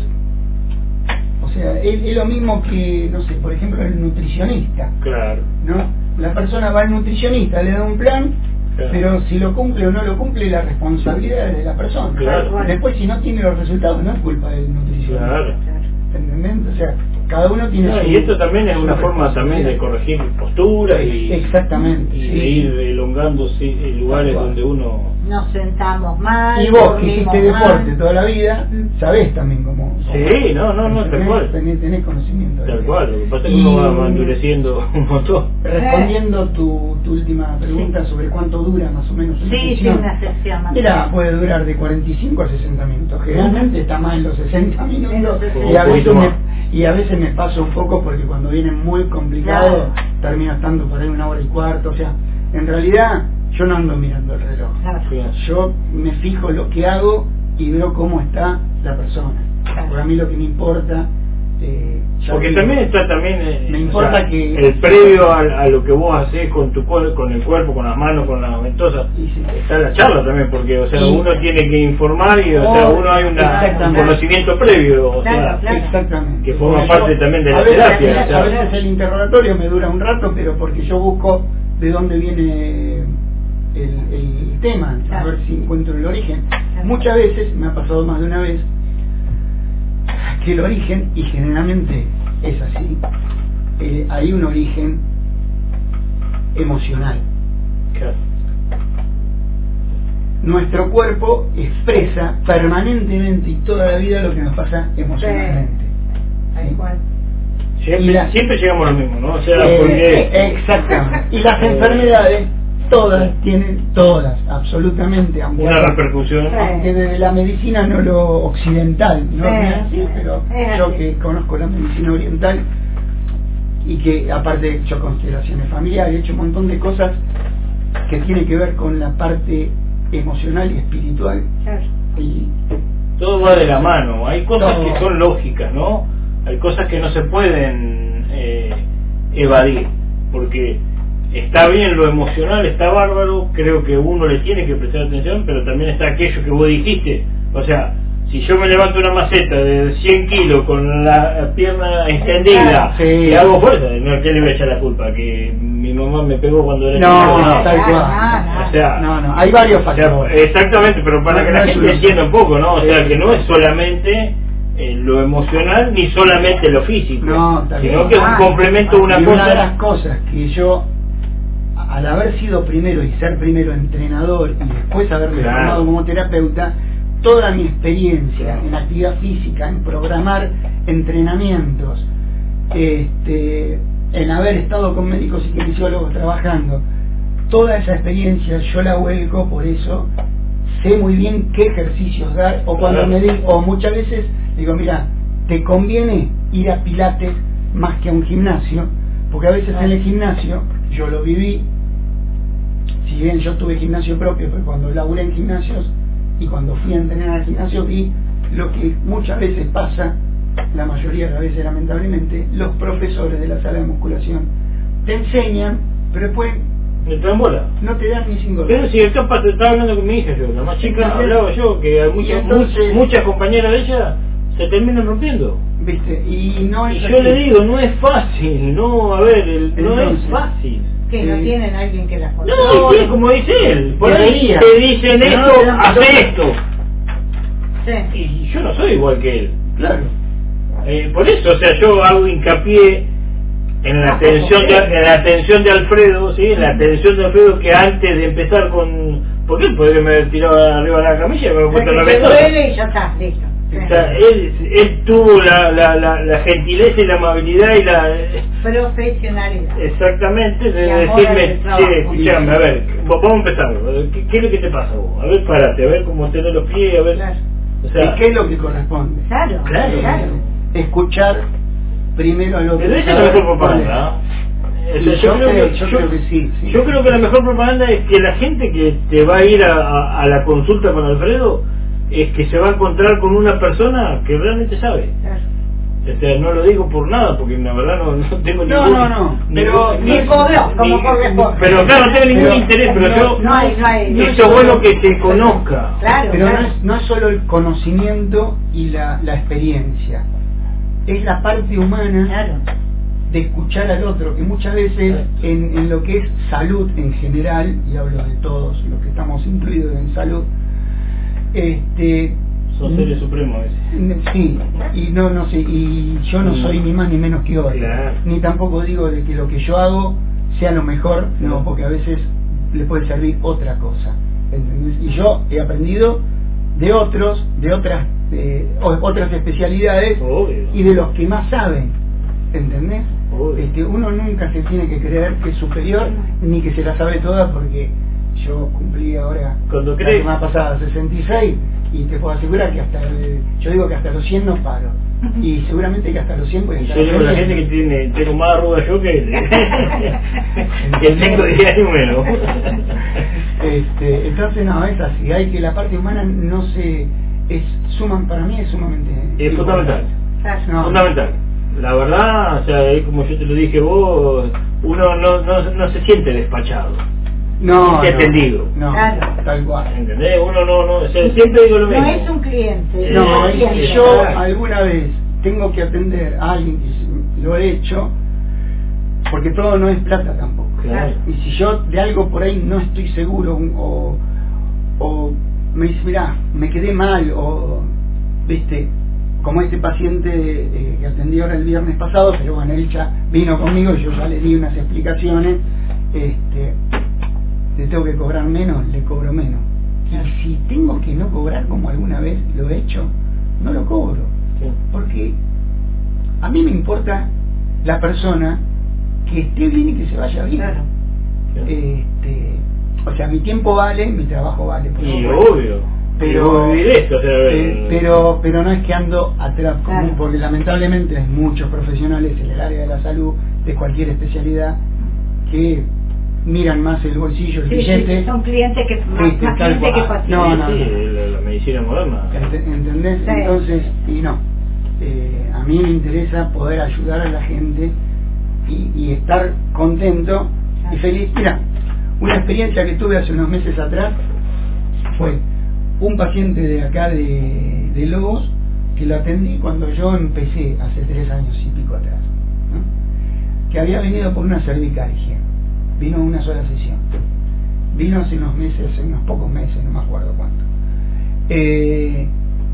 o sea, es, es lo mismo que, no sé, por ejemplo, el nutricionista. Claro. ¿No? La persona va al nutricionista, le da un plan, claro. Pero si lo cumple o no lo cumple, la responsabilidad es de la persona. Claro. Después, si no tiene los resultados, no es culpa del nutricionista. Claro. ¿Entendés? O sea, cada uno tiene no, su, y esto también es una forma también de corregir postura y, exactamente, y sí. de ir elongando sí, en lugares donde uno nos sentamos mal. Y vos que hiciste deporte toda la vida, sabés también cómo. Sí, no, no, no, tal cual. Tenés, tenés conocimiento. Tal cual, lo que pasa es que uno va, va endureciendo un montón. Respondiendo tu, tu última pregunta, sí, sobre cuánto dura más o menos una sí, sesión. Sí, una sesión. Mira, puede durar de cuarenta y cinco a sesenta minutos. Generalmente está más en los sesenta minutos. Y a, veces me, y a veces me paso un poco porque cuando viene muy complicado, claro, termino estando por ahí una hora y cuarto. O sea, en realidad yo no ando mirando el reloj. Claro. Yo me fijo lo que hago y veo cómo está la persona. Claro. Porque a mí lo que me importa... Eh, porque que, también está también eh, me importa, o sea, que el previo a, a lo que vos haces con tu con el cuerpo, con las manos, con las ventosas, sí, está la charla también, porque o sea, y, uno tiene que informar y o oh, sea, uno hay una, un conocimiento previo, o claro, sea, claro, exactamente, que forma porque parte yo, también de la veces, terapia. A, o sea, a veces el interrogatorio me dura un rato, pero porque yo busco de dónde viene el, el tema, claro, a ver si encuentro el origen. Claro. Muchas veces, me ha pasado más de una vez, que el origen, y generalmente es así, eh, hay un origen emocional. Claro. Nuestro cuerpo expresa permanentemente y toda la vida lo que nos pasa emocionalmente. Sí. ¿Sí? Igual. Siempre, y la, siempre llegamos a lo mismo, ¿no? O sea, eh, porque... exactamente. Y las enfermedades, todas tienen, todas, absolutamente, aunque, una repercusión, aunque desde la medicina no lo occidental, no sí, es así, pero es yo así. que conozco la medicina oriental y que aparte he hecho constelaciones familiares, he hecho un montón de cosas que tienen que ver con la parte emocional y espiritual, claro, y todo va de la mano. Hay cosas todo. que son lógicas, ¿no? Hay cosas que no se pueden eh, evadir, porque está bien lo emocional, está bárbaro, creo que uno le tiene que prestar atención, pero también está aquello que vos dijiste, o sea, si yo me levanto una maceta de cien kilos con la pierna extendida sí. y hago fuerza, ¿no? ¿A qué le voy a echar la culpa? Que mi mamá me pegó cuando era no, chico. no, tal no, cual. no, O sea, no, no, hay varios o sea, factores. exactamente, pero para No, que no la es gente un- entienda un poco, ¿no? O sea, que no es solamente eh, lo emocional ni solamente lo físico, No, tal sino cual. que es un complemento de una Y una de las cosa. cosas que yo, al haber sido primero y ser primero entrenador y después haberme Claro. formado como terapeuta, toda mi experiencia en actividad física, en programar entrenamientos, este, en haber estado con médicos y kinesiólogos trabajando, toda esa experiencia yo la vuelco, por eso sé muy bien qué ejercicios dar, o cuando Claro. me digo, o muchas veces digo, mira, te conviene ir a pilates más que a un gimnasio, porque a veces en el gimnasio, yo lo viví, si bien yo tuve gimnasio propio, pero cuando laburé en gimnasios y cuando fui a entrenar al gimnasio vi lo que muchas veces pasa, la mayoría de las veces lamentablemente, los profesores de la sala de musculación te enseñan, pero después Me traen bola. no te dan ni cinco Pero dólares. si el capaz estaba hablando con mi hija, yo, la más chica, Entonces- hablaba yo, que hay muchas, y entonces- muchas, muchas compañeras de ella se terminan rompiendo. ¿Viste? Y no Y es yo así. le digo, no es fácil, no, a ver, el, no es Entonces- fácil. Que no Sí. tienen alguien que las controle. No, sí, como dice él, por ahí Debería. te dicen No, esto, no, no, hace no. esto. Sí. Y yo no soy igual que él. Claro. Eh, por eso, o sea, yo hago hincapié en la Ah, atención de, ¿por qué? en la atención de Alfredo, sí, en la atención de Alfredo, que antes de empezar con, porque él podría haber tirado arriba de la camilla y me haber puesto en la Porque te ventana. duele y ya está, listo. Sí. O sea, él, él tuvo la, la, la, la gentileza y la amabilidad y la Profesionalidad. exactamente de Y amor decirme, al trabajo. che, escuchame, a ver, vamos a empezar, ¿qué, qué es lo que te pasa vos? A ver, párate, a ver cómo tenés los pies, a ver, Claro. o ¿Y sea, qué es lo que corresponde? Claro, Claro. claro. Escuchar primero a lo que pero esa es la mejor propaganda. ¿eh? O sea, Y yo creo- yo creo que sí, sí. yo creo que la mejor propaganda es que la gente que te va a ir a, a, a la consulta con Alfredo es que se va a encontrar con una persona que realmente sabe. Claro. O sea, no lo digo por nada, porque la verdad no, no tengo No, ningún... no, no, ningún- pero- Ni cobro, como ni- corresponde. Pero claro, no tengo ningún Pero- interés, pero no, yo... No hay, no hay. no es Esto es bueno solo- que se conozca. Claro, Pero claro. no es, no es solo el conocimiento y la, la experiencia, es la parte humana Claro. de escuchar al otro, que muchas veces en, en lo que es salud en general, y hablo de todos los que estamos incluidos en salud, este Son seres supremos a veces. sí, y no no sé, y yo no soy ni más ni menos que otro, Claro. ni tampoco digo de que lo que yo hago sea lo mejor, no, porque a veces le puede servir otra cosa, ¿entendés? Y yo he aprendido de otros, de otras eh, o- otras especialidades Obvio. y de los que más saben, ¿entendés? Obvio. Este, uno nunca se tiene que creer que es superior ni que se la sabe toda, porque yo cumplí ahora Cuando la crees- semana pasada sesenta y seis y te puedo asegurar que hasta el, yo digo que hasta los cien no paro, y seguramente que hasta los cien voy a Y estar yo digo a la bien. gente que tiene, tengo más arrugas yo que él. que tengo diez años menos. Este, entonces no, es así, hay que la parte humana no se es suman para mí es sumamente Es fundamental. Claro. No. Fundamental. La verdad, o sea, es como yo te lo dije vos, uno no, no, no se siente despachado. no, es entendido. no, Claro. tal cual. ¿Entendés? Uno no, no, o sea, siempre digo lo mismo. No es un cliente. es No, un y cliente. si yo alguna vez tengo que atender a alguien que lo he hecho, porque todo no es plata tampoco. Claro. Y si yo de algo por ahí no estoy seguro, o, o me dice, mirá, me quedé mal, o, viste, como este paciente eh, que atendí ahora el viernes pasado, pero bueno, él ya vino conmigo y yo ya le di unas explicaciones, este, le tengo que cobrar menos, le cobro menos. Y si tengo que no cobrar como alguna vez lo he hecho, no lo cobro. Sí. Porque a mí me importa la persona que esté bien y que se vaya bien. Claro. Este, o sea, mi tiempo vale, mi trabajo vale. por Y supuesto. obvio. Pero, Y vos vivir esto, o sea, eh, pero, pero no es que ando atrás, como- Claro. porque lamentablemente hay muchos profesionales en el área de la salud, de cualquier especialidad, que miran más el bolsillo, el sí, billete. Sí, son clientes que más, este, más tal clientes cual. que pacientes. No, no, sí, no. La, la medicina moderna. ¿Entendés? Sí. Entonces, y no. Eh, a mí me interesa poder ayudar a la gente y, y estar contento y feliz. Mira, una experiencia que tuve hace unos meses atrás fue un paciente de acá de, de Lobos, que lo atendí cuando yo empecé hace tres años y pico atrás, ¿no? Que había venido por una cervicalgia, vino una sola sesión, vino hace unos meses, hace unos pocos meses, no me acuerdo cuánto, eh,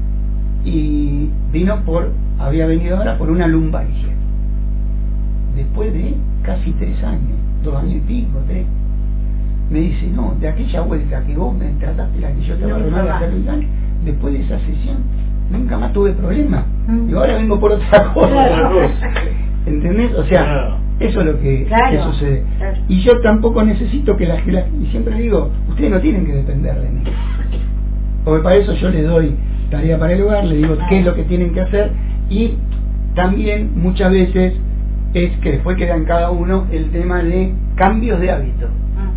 y vino por, había venido ahora por una lumbalgia, después de casi tres años, dos años y pico, tres. Me dice, no, de aquella vuelta que vos me trataste, la que yo te abandoné la cervical, después de esa sesión nunca más tuve problemas, y ahora vengo por otra cosa. ¿Entendés? O sea, claro. Eso es lo que, claro, que sucede. Claro. Y yo tampoco necesito que la, que la... Y siempre digo, ustedes no tienen que depender de mí. Porque para eso yo les doy tarea para el hogar, les digo qué es lo que tienen que hacer, y también muchas veces es que después queda en cada uno el tema de cambios de hábito,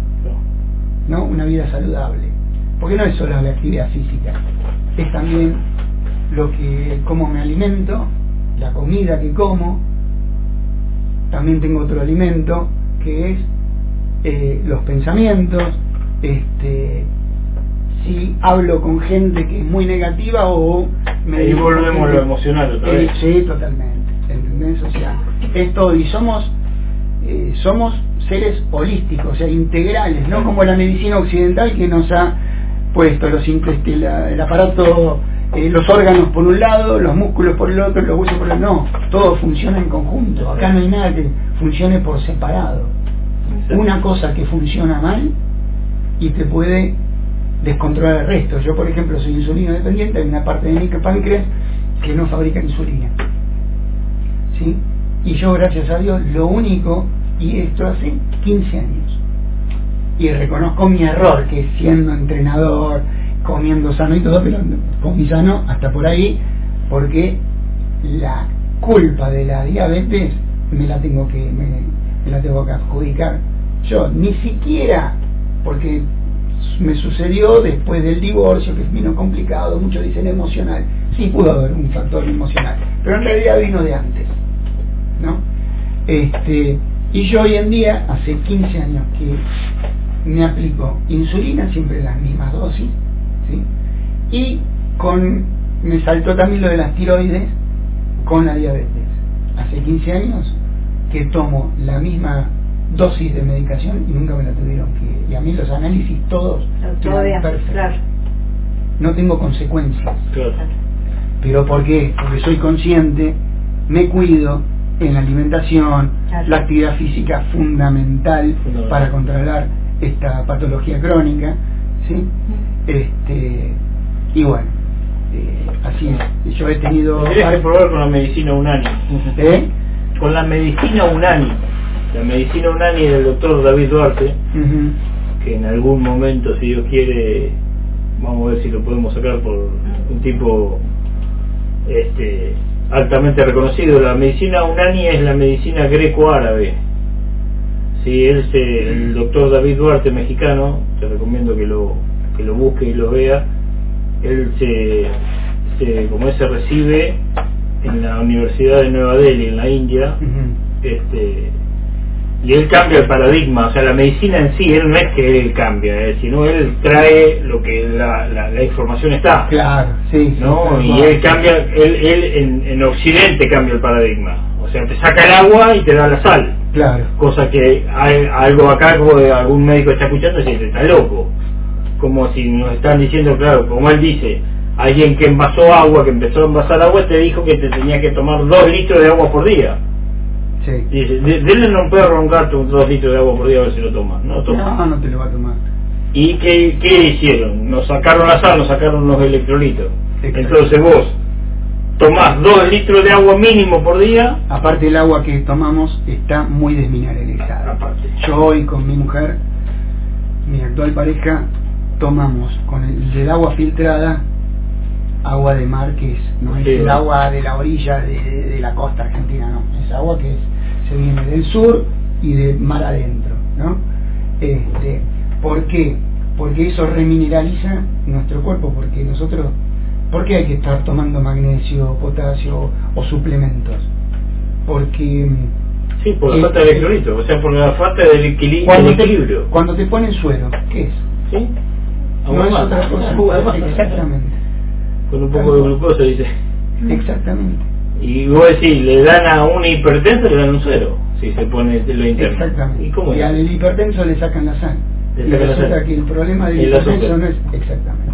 ¿no? Una vida saludable. Porque no es solo la actividad física, es también lo que, cómo me alimento, la comida que como. También tengo otro alimento que es eh, los pensamientos, este, si hablo con gente que es muy negativa o me ahí volvemos a lo emocional otra vez. Eh, sí, totalmente, ¿entendés? O sea, es todo, y somos eh, somos seres holísticos, o sea, integrales, no como la medicina occidental que nos ha puesto los el, el aparato, eh, los órganos por un lado, los músculos por el otro, los huesos por el otro. No, todo funciona en conjunto. Acá no hay nada que funcione por separado. Una cosa que funciona mal y te puede descontrolar el resto. Yo, por ejemplo, soy insulino dependiente, hay una parte de mi páncreas que no fabrica insulina, ¿sí? Y yo, gracias a Dios, lo único, y esto hace quince años, y reconozco mi error, que siendo entrenador, comiendo sano y todo, pero comí sano hasta por ahí, porque la culpa de la diabetes me la tengo que me, me la tengo que adjudicar yo, ni siquiera porque me sucedió después del divorcio, que vino complicado, muchos dicen emocional, sí pudo haber un factor emocional, pero en realidad vino de antes, ¿no? Este, y yo hoy en día, hace quince años que me aplico insulina, siempre las mismas dosis, ¿sí? Y con me saltó también lo de las tiroides con la diabetes. Hace quince años que tomo la misma dosis de medicación y nunca me la tuvieron que... Y a mí los análisis todos todavía perfectos. Claro. No tengo consecuencias. Claro. ¿Pero por qué? Porque soy consciente, me cuido en la alimentación, claro. La actividad física fundamental, fundamental para controlar esta patología crónica, ¿sí? Este, y bueno, eh, así es. Yo he tenido... Tienes que probar con la medicina Unani. ¿Eh? Con la medicina Unani. La medicina Unani del doctor David Duarte, uh-huh. que en algún momento, si Dios quiere, vamos a ver si lo podemos sacar por un tipo este altamente reconocido. La medicina Unani es la medicina greco-árabe. Sí, él se, el doctor David Duarte, mexicano, te recomiendo que lo que lo busque y lo vea. Él se, se como él se recibe en la Universidad de Nueva Delhi, en la India, uh-huh. este y él cambia el paradigma, o sea, la medicina en sí, él no es que él cambia, eh, sino él trae lo que la, la, la información está. Claro, sí. ¿No? Sí, y claro. él cambia, él, él en, en Occidente cambia el paradigma, o sea, te saca el agua y te da la sal. Claro. Cosa que hay algo acá, como de algún médico está escuchando y dice, está loco. Como si nos están diciendo, claro, como él dice, alguien que envasó agua, que empezó a envasar agua, te dijo que te tenía que tomar dos litros de agua por día. Sí. Dice, denle a un perro a un gato dos litros de agua por día a ver si lo toma. No, toma. No, no te lo va a tomar. ¿Y qué, qué hicieron? Nos sacaron la sal, nos sacaron los electrolitos. Exacto. Entonces vos tomás dos litros de agua mínimo por día. Aparte el agua que tomamos está muy desmineralizada. Aparte. Yo hoy con mi mujer, mi actual pareja, tomamos con el del agua filtrada, agua de mar, que es no es sí, el ¿no? agua de la orilla de, de, de la costa argentina, no, es agua que es, se viene del sur y de mar adentro, ¿no? Este, ¿por qué? Porque eso remineraliza nuestro cuerpo, porque nosotros, ¿por qué hay que estar tomando magnesio, potasio o suplementos? Porque sí, por la eh, falta de electrolito, o sea, por la falta del equili cuando te, equilibrio. Cuando te ponen suero, ¿qué es? ¿Sí? No es otra cosa. Exactamente. Con un poco de glucosa, dice. Exactamente. Y vos decís, le dan a un hipertenso, le dan un suero, si se pone lo interno. Exactamente. ¿Y cómo y es? al hipertenso le sacan la sangre. Le Y sacan la resulta sangre. que el problema del El hipertenso azúcar. no es exactamente.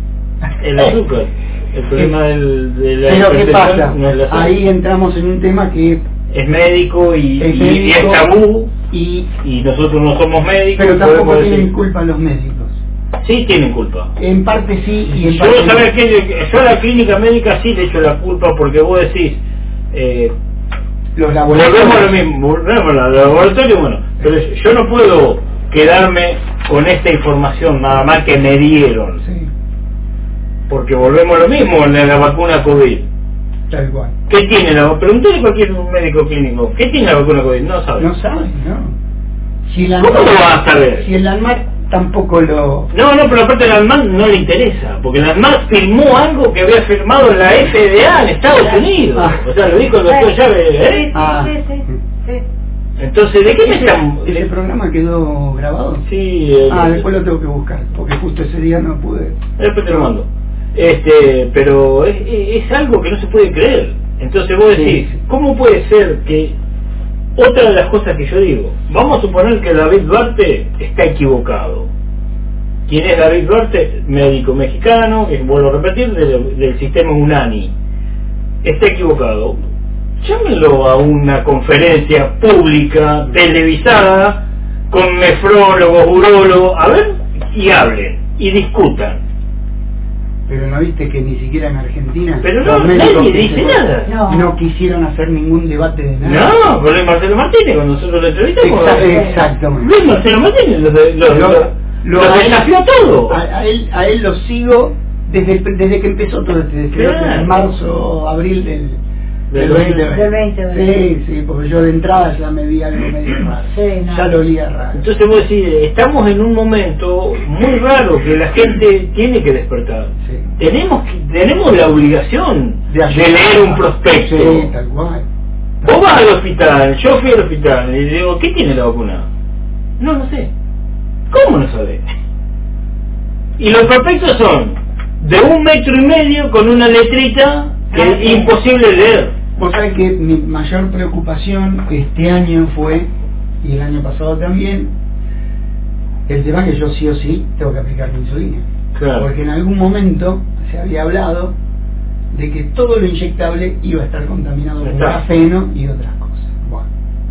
El azúcar. El problema del, de la Pero ¿qué hipertensión pasa? no es el azúcar. Ahí entramos en un tema que Es médico y es, y, médico, y es tabú, y, y nosotros no somos médicos. pero tampoco podemos tienen decir, culpa los médicos. sí tienen culpa. En parte sí y en Yo, parte ¿sabes no. qué? Yo a la clínica médica sí le echo la culpa, porque vos decís, eh, Los volvemos a lo laboratorios. mismo, volvemos al laboratorio, bueno, pero yo no puedo quedarme con esta información nada más que me dieron, Sí, porque volvemos a lo mismo en la vacuna COVID. tal cual. ¿Qué tiene la vacuna? Pregúntale a cualquier médico clínico, ¿qué tiene la vacuna COVID? No sabe. No saben, ¿no? Si el ¿Cómo lo vas a saber? Si el ANMAT tampoco lo... No, no, pero aparte el ANMAT no le interesa, porque el ANMAT firmó algo que había firmado la F D A en Estados Unidos. Ah. O sea, lo dijo el doctor Llave, Sí, ¿eh? Ah. sí, sí, sí. Entonces, ¿de qué me están...? ¿Ese programa quedó grabado? Sí, el- Ah, después lo tengo que buscar, porque justo ese día no pude. después te lo mando. Este, pero es, es algo que no se puede creer. Entonces vos decís, Sí, sí. ¿cómo puede ser que otra de las cosas que yo digo, vamos a suponer que David Duarte está equivocado? ¿Quién es David Duarte? Médico mexicano, que vuelvo a repetir, del, del sistema UNANI. Está equivocado. Llámenlo a una conferencia pública, televisada, con nefrólogos, urólogos, a ver, y hablen, y discutan. Pero no viste que ni siquiera en Argentina Pero los no, médicos nadie que dice se- nada. No. no quisieron hacer ningún debate de nada. No, pero es Marcelo Martínez, cuando nosotros lo entrevistamos. Exact- eh, exactamente. Luis Marcelo Martínez lo, lo, Lo- lo, lo- lo desafió todo. A, a él, a él lo sigo desde, el- desde que empezó todo este, creo que Claro. en marzo, abril del, Del del veinte del veinte veinte. Sí, sí, porque yo de entrada ya me vi algo medio raro. Sí, no. Ya lo olía raro. Entonces vos decís, estamos en un momento muy raro que la gente tiene que despertar. Sí. Tenemos que, tenemos la obligación de, ayudar. leer un prospecto. Sí, tal cual. Vos vas al hospital, yo fui al hospital y digo, ¿qué tiene la vacuna? No, no sé. ¿Cómo no sabés? Y los prospectos son de un metro y medio con una letrita que Ah, es sí. imposible leer. Vos sabés que mi mayor preocupación este año fue, y el año pasado también, el tema que yo sí o sí tengo que aplicar mi insulina. Claro. Porque en algún momento se había hablado de que todo lo inyectable iba a estar contaminado con Está. grafeno y otras cosas. Bueno,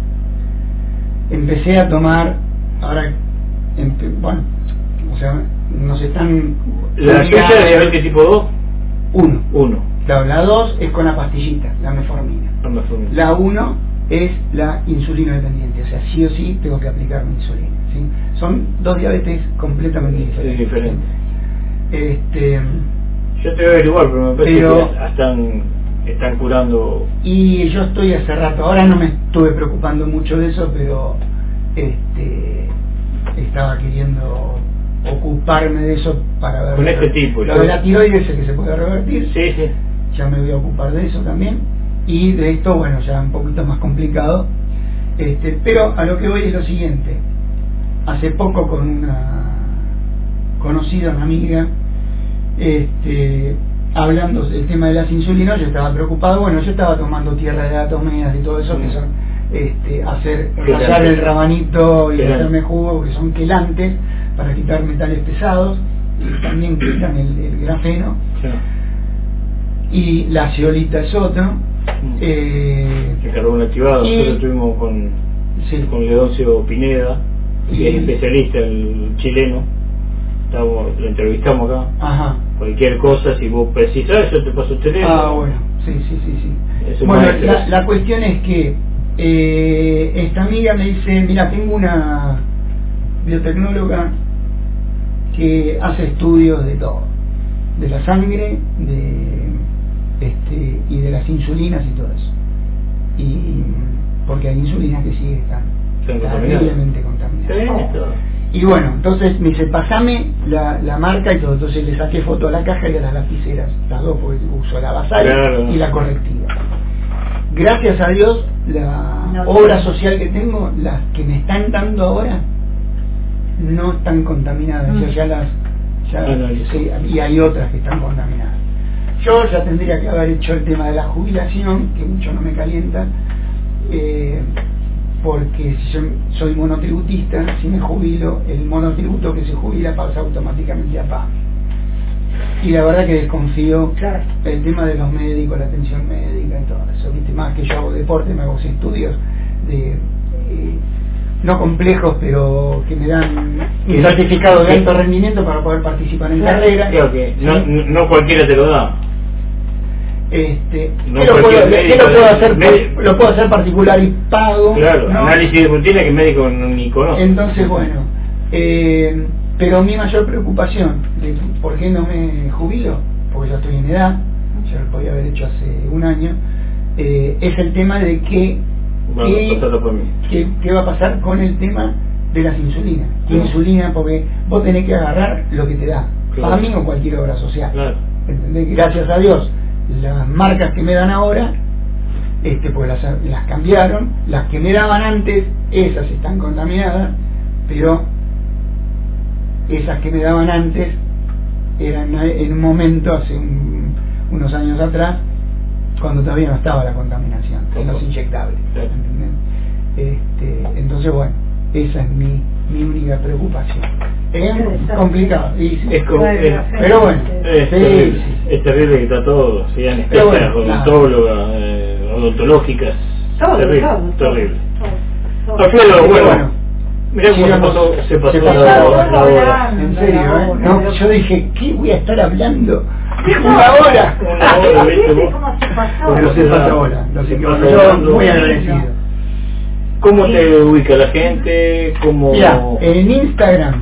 empecé a tomar, ahora, empe- bueno, o sea, nos están... La tuya de diabetes tipo dos, uno. uno. Claro, la dos es con la pastillita, la metformina. No me fue bien. La uno es la insulina dependiente, o sea, sí o sí tengo que aplicar mi insulina. ¿sí? Son dos diabetes completamente Sí, diferentes. diferente. Este, Yo te voy a averiguar, pero me parece Pero- que están, están curando. y yo estoy hace rato, ahora no me estuve preocupando mucho de eso, pero este, estaba queriendo ocuparme de eso para ver. Con este tipo, Lo yo- de la tiroides es que se puede revertir. Sí, sí. Ya me voy a ocupar de eso también, y de esto, bueno, ya un poquito más complicado, este, pero a lo que voy es lo siguiente. Hace poco con una conocida, una amiga, este, hablando del tema de las insulinas, yo estaba preocupado. Bueno, yo estaba tomando tierra de atomeas y todo eso, que son este, hacer Quelantes. rallar el rabanito y Quelantes. hacerme jugo, porque son quelantes para quitar metales pesados y también quitan el, el grafeno. Sí. Y la zeolita es otro. Eh, El carbón activado, y- nosotros estuvimos con, sí. con Leoncio Pineda, que Y- es especialista, el chileno. Estamos, lo entrevistamos acá. Ajá. Cualquier cosa, si vos precisás, yo te paso el teléfono. Ah, bueno, sí, sí, sí, sí. Es un Bueno, maestro. la, la cuestión es que eh, esta amiga me dice, mira, tengo una biotecnóloga que hace estudios de todo, de la sangre, de este y de las insulinas y todo eso. Y porque hay insulinas que sí están Están contaminadas. terriblemente contaminadas. Sí, esto. y bueno, entonces me dice, pasame la, la marca y todo. Entonces le saqué foto a la caja y a las lapiceras, las dos, porque uso la basal claro. y la correctiva. Gracias a Dios, la no, obra social que tengo, las que me están dando ahora, no están contaminadas. Mm. Yo ya las... Ya, no, no, sí, y hay otras que están contaminadas. Yo ya tendría que haber hecho el tema de la jubilación, que mucho no me calienta, eh, porque si yo soy monotributista, si me jubilo, el monotributo que se jubila pasa automáticamente a P A M. Y la verdad que desconfío claro. el tema de los médicos, la atención médica y todo eso, ¿viste? Más que yo hago deporte, me hago estudios de... Eh, no complejos, pero que me dan un certificado de alto rendimiento para poder participar en claro, carrera. Creo que ¿sí? no, no cualquiera te lo da. Este, no ¿qué, lo puedo, ¿qué lo puedo hacer? Médico. Lo puedo hacer particular y pago. Claro, ¿no? Análisis de rutina que el médico no, ni conoce. Entonces, bueno, eh, pero mi mayor preocupación de por qué no me jubilo, porque ya estoy en edad, ya lo podía haber hecho hace un año, eh, es el tema de que Bueno, ¿Qué, ¿qué, ¿Qué va a pasar con el tema de las insulinas? Claro. Insulina, porque vos tenés que agarrar lo que te da, claro. para mí o cualquier obra social. Claro. ¿Entendés? Gracias a Dios, las marcas que me dan ahora, este, pues las, las cambiaron, las que me daban antes, esas están contaminadas, pero esas que me daban antes eran en un momento, hace un, unos años atrás, cuando todavía no estaba la contaminación en los inyectables. Este, entonces bueno, esa es mi, mi única preocupación. Es complicado, y, es como, es, pero bueno, es, sí, terrible, sí. es terrible que está todo, sean especias bueno, odontólogas, eh, odontológicas, todo, terrible, todo, terrible. Todo, todo. Alfredo, bueno, bueno, mirá cómo se pasó, se pasó, se pasó la, la, la hora. En serio, ¿eh? No, yo dije, ¿qué voy a estar hablando? Una hora. Una hora, ¿viste? ¿Cómo se pasó? Pero se pasa ahora, no sé qué pasa. Yo muy agradecido. ¿Cómo te ubica la gente? ¿Cómo... Mira, en Instagram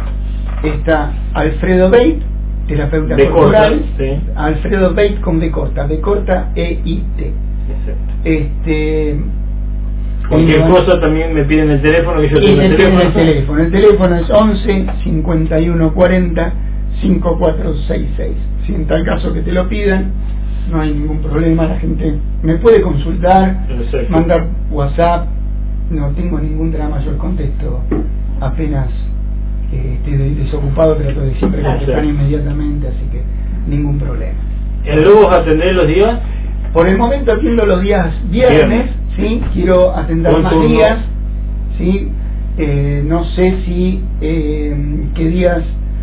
está Alfredo Beit, terapeuta de corporal. Corta, sí. Alfredo Beit con B corta, B corta E I T. Exacto. Este... Cualquier eh, cosa también me piden el teléfono que yo tengo el teléfono. el teléfono. El teléfono es once cincuenta y uno cuarenta cincuenta y cuatro sesenta y seis. Si en tal caso que te lo pidan, no hay ningún problema, la gente me puede consultar, Exacto. mandar WhatsApp, no tengo ningún drama, yo el contesto apenas eh, esté desocupado, trato de siempre contestar inmediatamente, así que ningún problema. ¿En Lobos atender los días? Por el momento atiendo los días viernes, ¿sí? Quiero atender más turno? días, ¿sí? Eh, no sé si eh, qué días,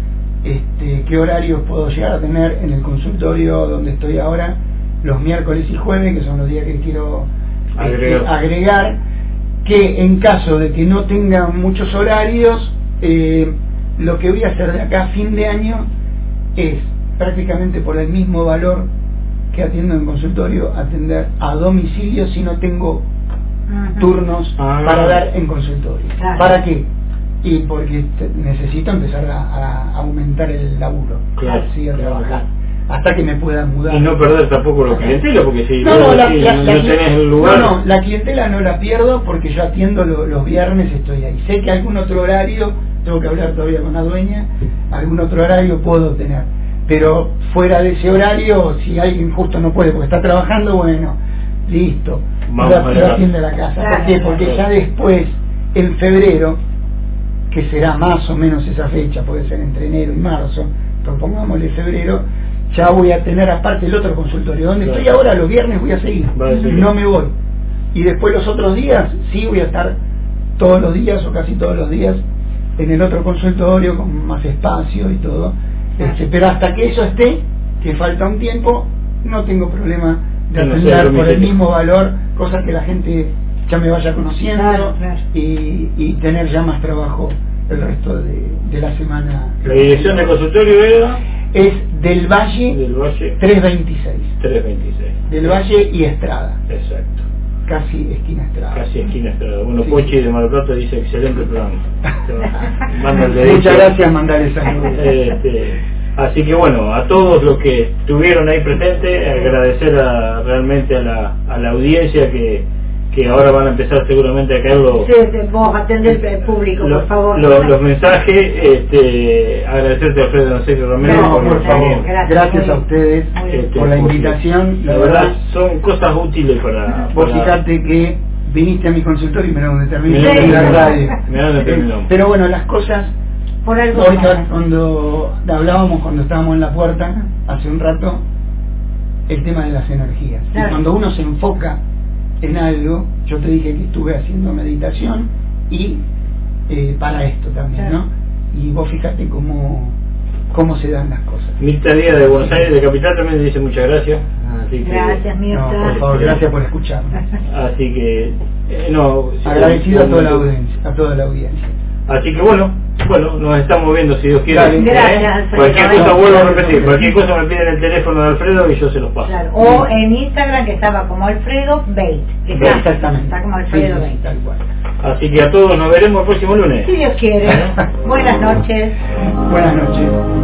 este, qué horarios puedo llegar a tener en el consultorio donde estoy ahora, los miércoles y jueves, que son los días que quiero agregar, este, agregar que en caso de que no tenga muchos horarios, eh, lo que voy a hacer de acá a fin de año es prácticamente por el mismo valor que atiendo en consultorio, atender a domicilio si no tengo uh-huh. turnos ah, para dar en consultorio. Claro. ¿Para qué? Y porque necesito empezar a, a aumentar el laburo, claro, así a trabajar, claro. hasta que me pueda mudar. Y no perder tampoco los clientela, porque si no, no, la, si la, no, la, no tenés el lugar... No, no, la clientela no la pierdo porque yo atiendo lo, los viernes, estoy ahí. Sé que algún otro horario, tengo que hablar todavía con la dueña, algún otro horario puedo tener. Pero fuera de ese horario, si alguien justo no puede porque está trabajando, bueno, listo, lo atiende a la casa. ¿Por qué? Porque ya después, en febrero, que será más o menos esa fecha, puede ser entre enero y marzo, propongámosle febrero, ya voy a tener aparte el otro consultorio. Donde claro. estoy ahora, los viernes voy a seguir, no me voy. Y después los otros días, sí voy a estar todos los días o casi todos los días en el otro consultorio con más espacio y todo. Este, pero hasta que eso esté, que falta un tiempo, no tengo problema de no atender sé, por el mismo valor, cosa que la gente ya me vaya conociendo, claro, claro. Y, y tener ya más trabajo el resto de, de la semana. ¿La dirección de consultorio era? Es del Valle, del Valle trescientos veintiséis. trescientos veintiséis. Del Valle y Estrada. Exacto. Casi esquina Estrada. Casi esquina Estrada. Bueno, sí. Pochi de Mar del Plata dice excelente programa. Muchas gracias, mandarle saludos. Este, así que bueno, a todos los que estuvieron ahí presentes, agradecer a, realmente a la, a la audiencia que, que ahora van a empezar seguramente a caer los, sí, vos atender el público, lo, por favor. Lo, los mensajes. Este, agradecerte a Alfredo Nazario Romero No, por, por favor, gracias, gracias muy a ustedes este, por la porque, invitación. La, la verdad, verdad son cosas útiles para... Vos para fijate que viniste a mi consultorio y me lo determiné Mirá en la donde radio. mirá donde terminó. Eh, Pero bueno, las cosas... por algo Hoy pasa. cuando hablábamos, cuando estábamos en la puerta, hace un rato, el tema de las energías. Claro. Y cuando uno se enfoca en algo, yo te dije que estuve haciendo meditación y eh, para esto también, claro. ¿no? Y vos fíjate cómo, cómo se dan las cosas. Mirta Díaz de Buenos Aires, de Capital, también te dice muchas gracias. Así que, Gracias, Mirta. No, por favor, gracias por escucharme. Así que, eh, no... Agradecido a toda la audiencia, a toda la audiencia. Así que bueno, bueno, nos estamos viendo si Dios quiere. Dale. Gracias, ¿Eh? Alfredo. Cualquier cosa vuelvo a repetir, cualquier cosa me piden el teléfono de Alfredo y yo se los paso. Claro. O en Instagram, que estaba como Alfredo Beit. Que está, Exactamente. está como Alfredo Sí, sí, Beit. tal cual. Así que a todos nos veremos el próximo lunes. Si Dios quiere. Buenas noches. Buenas noches.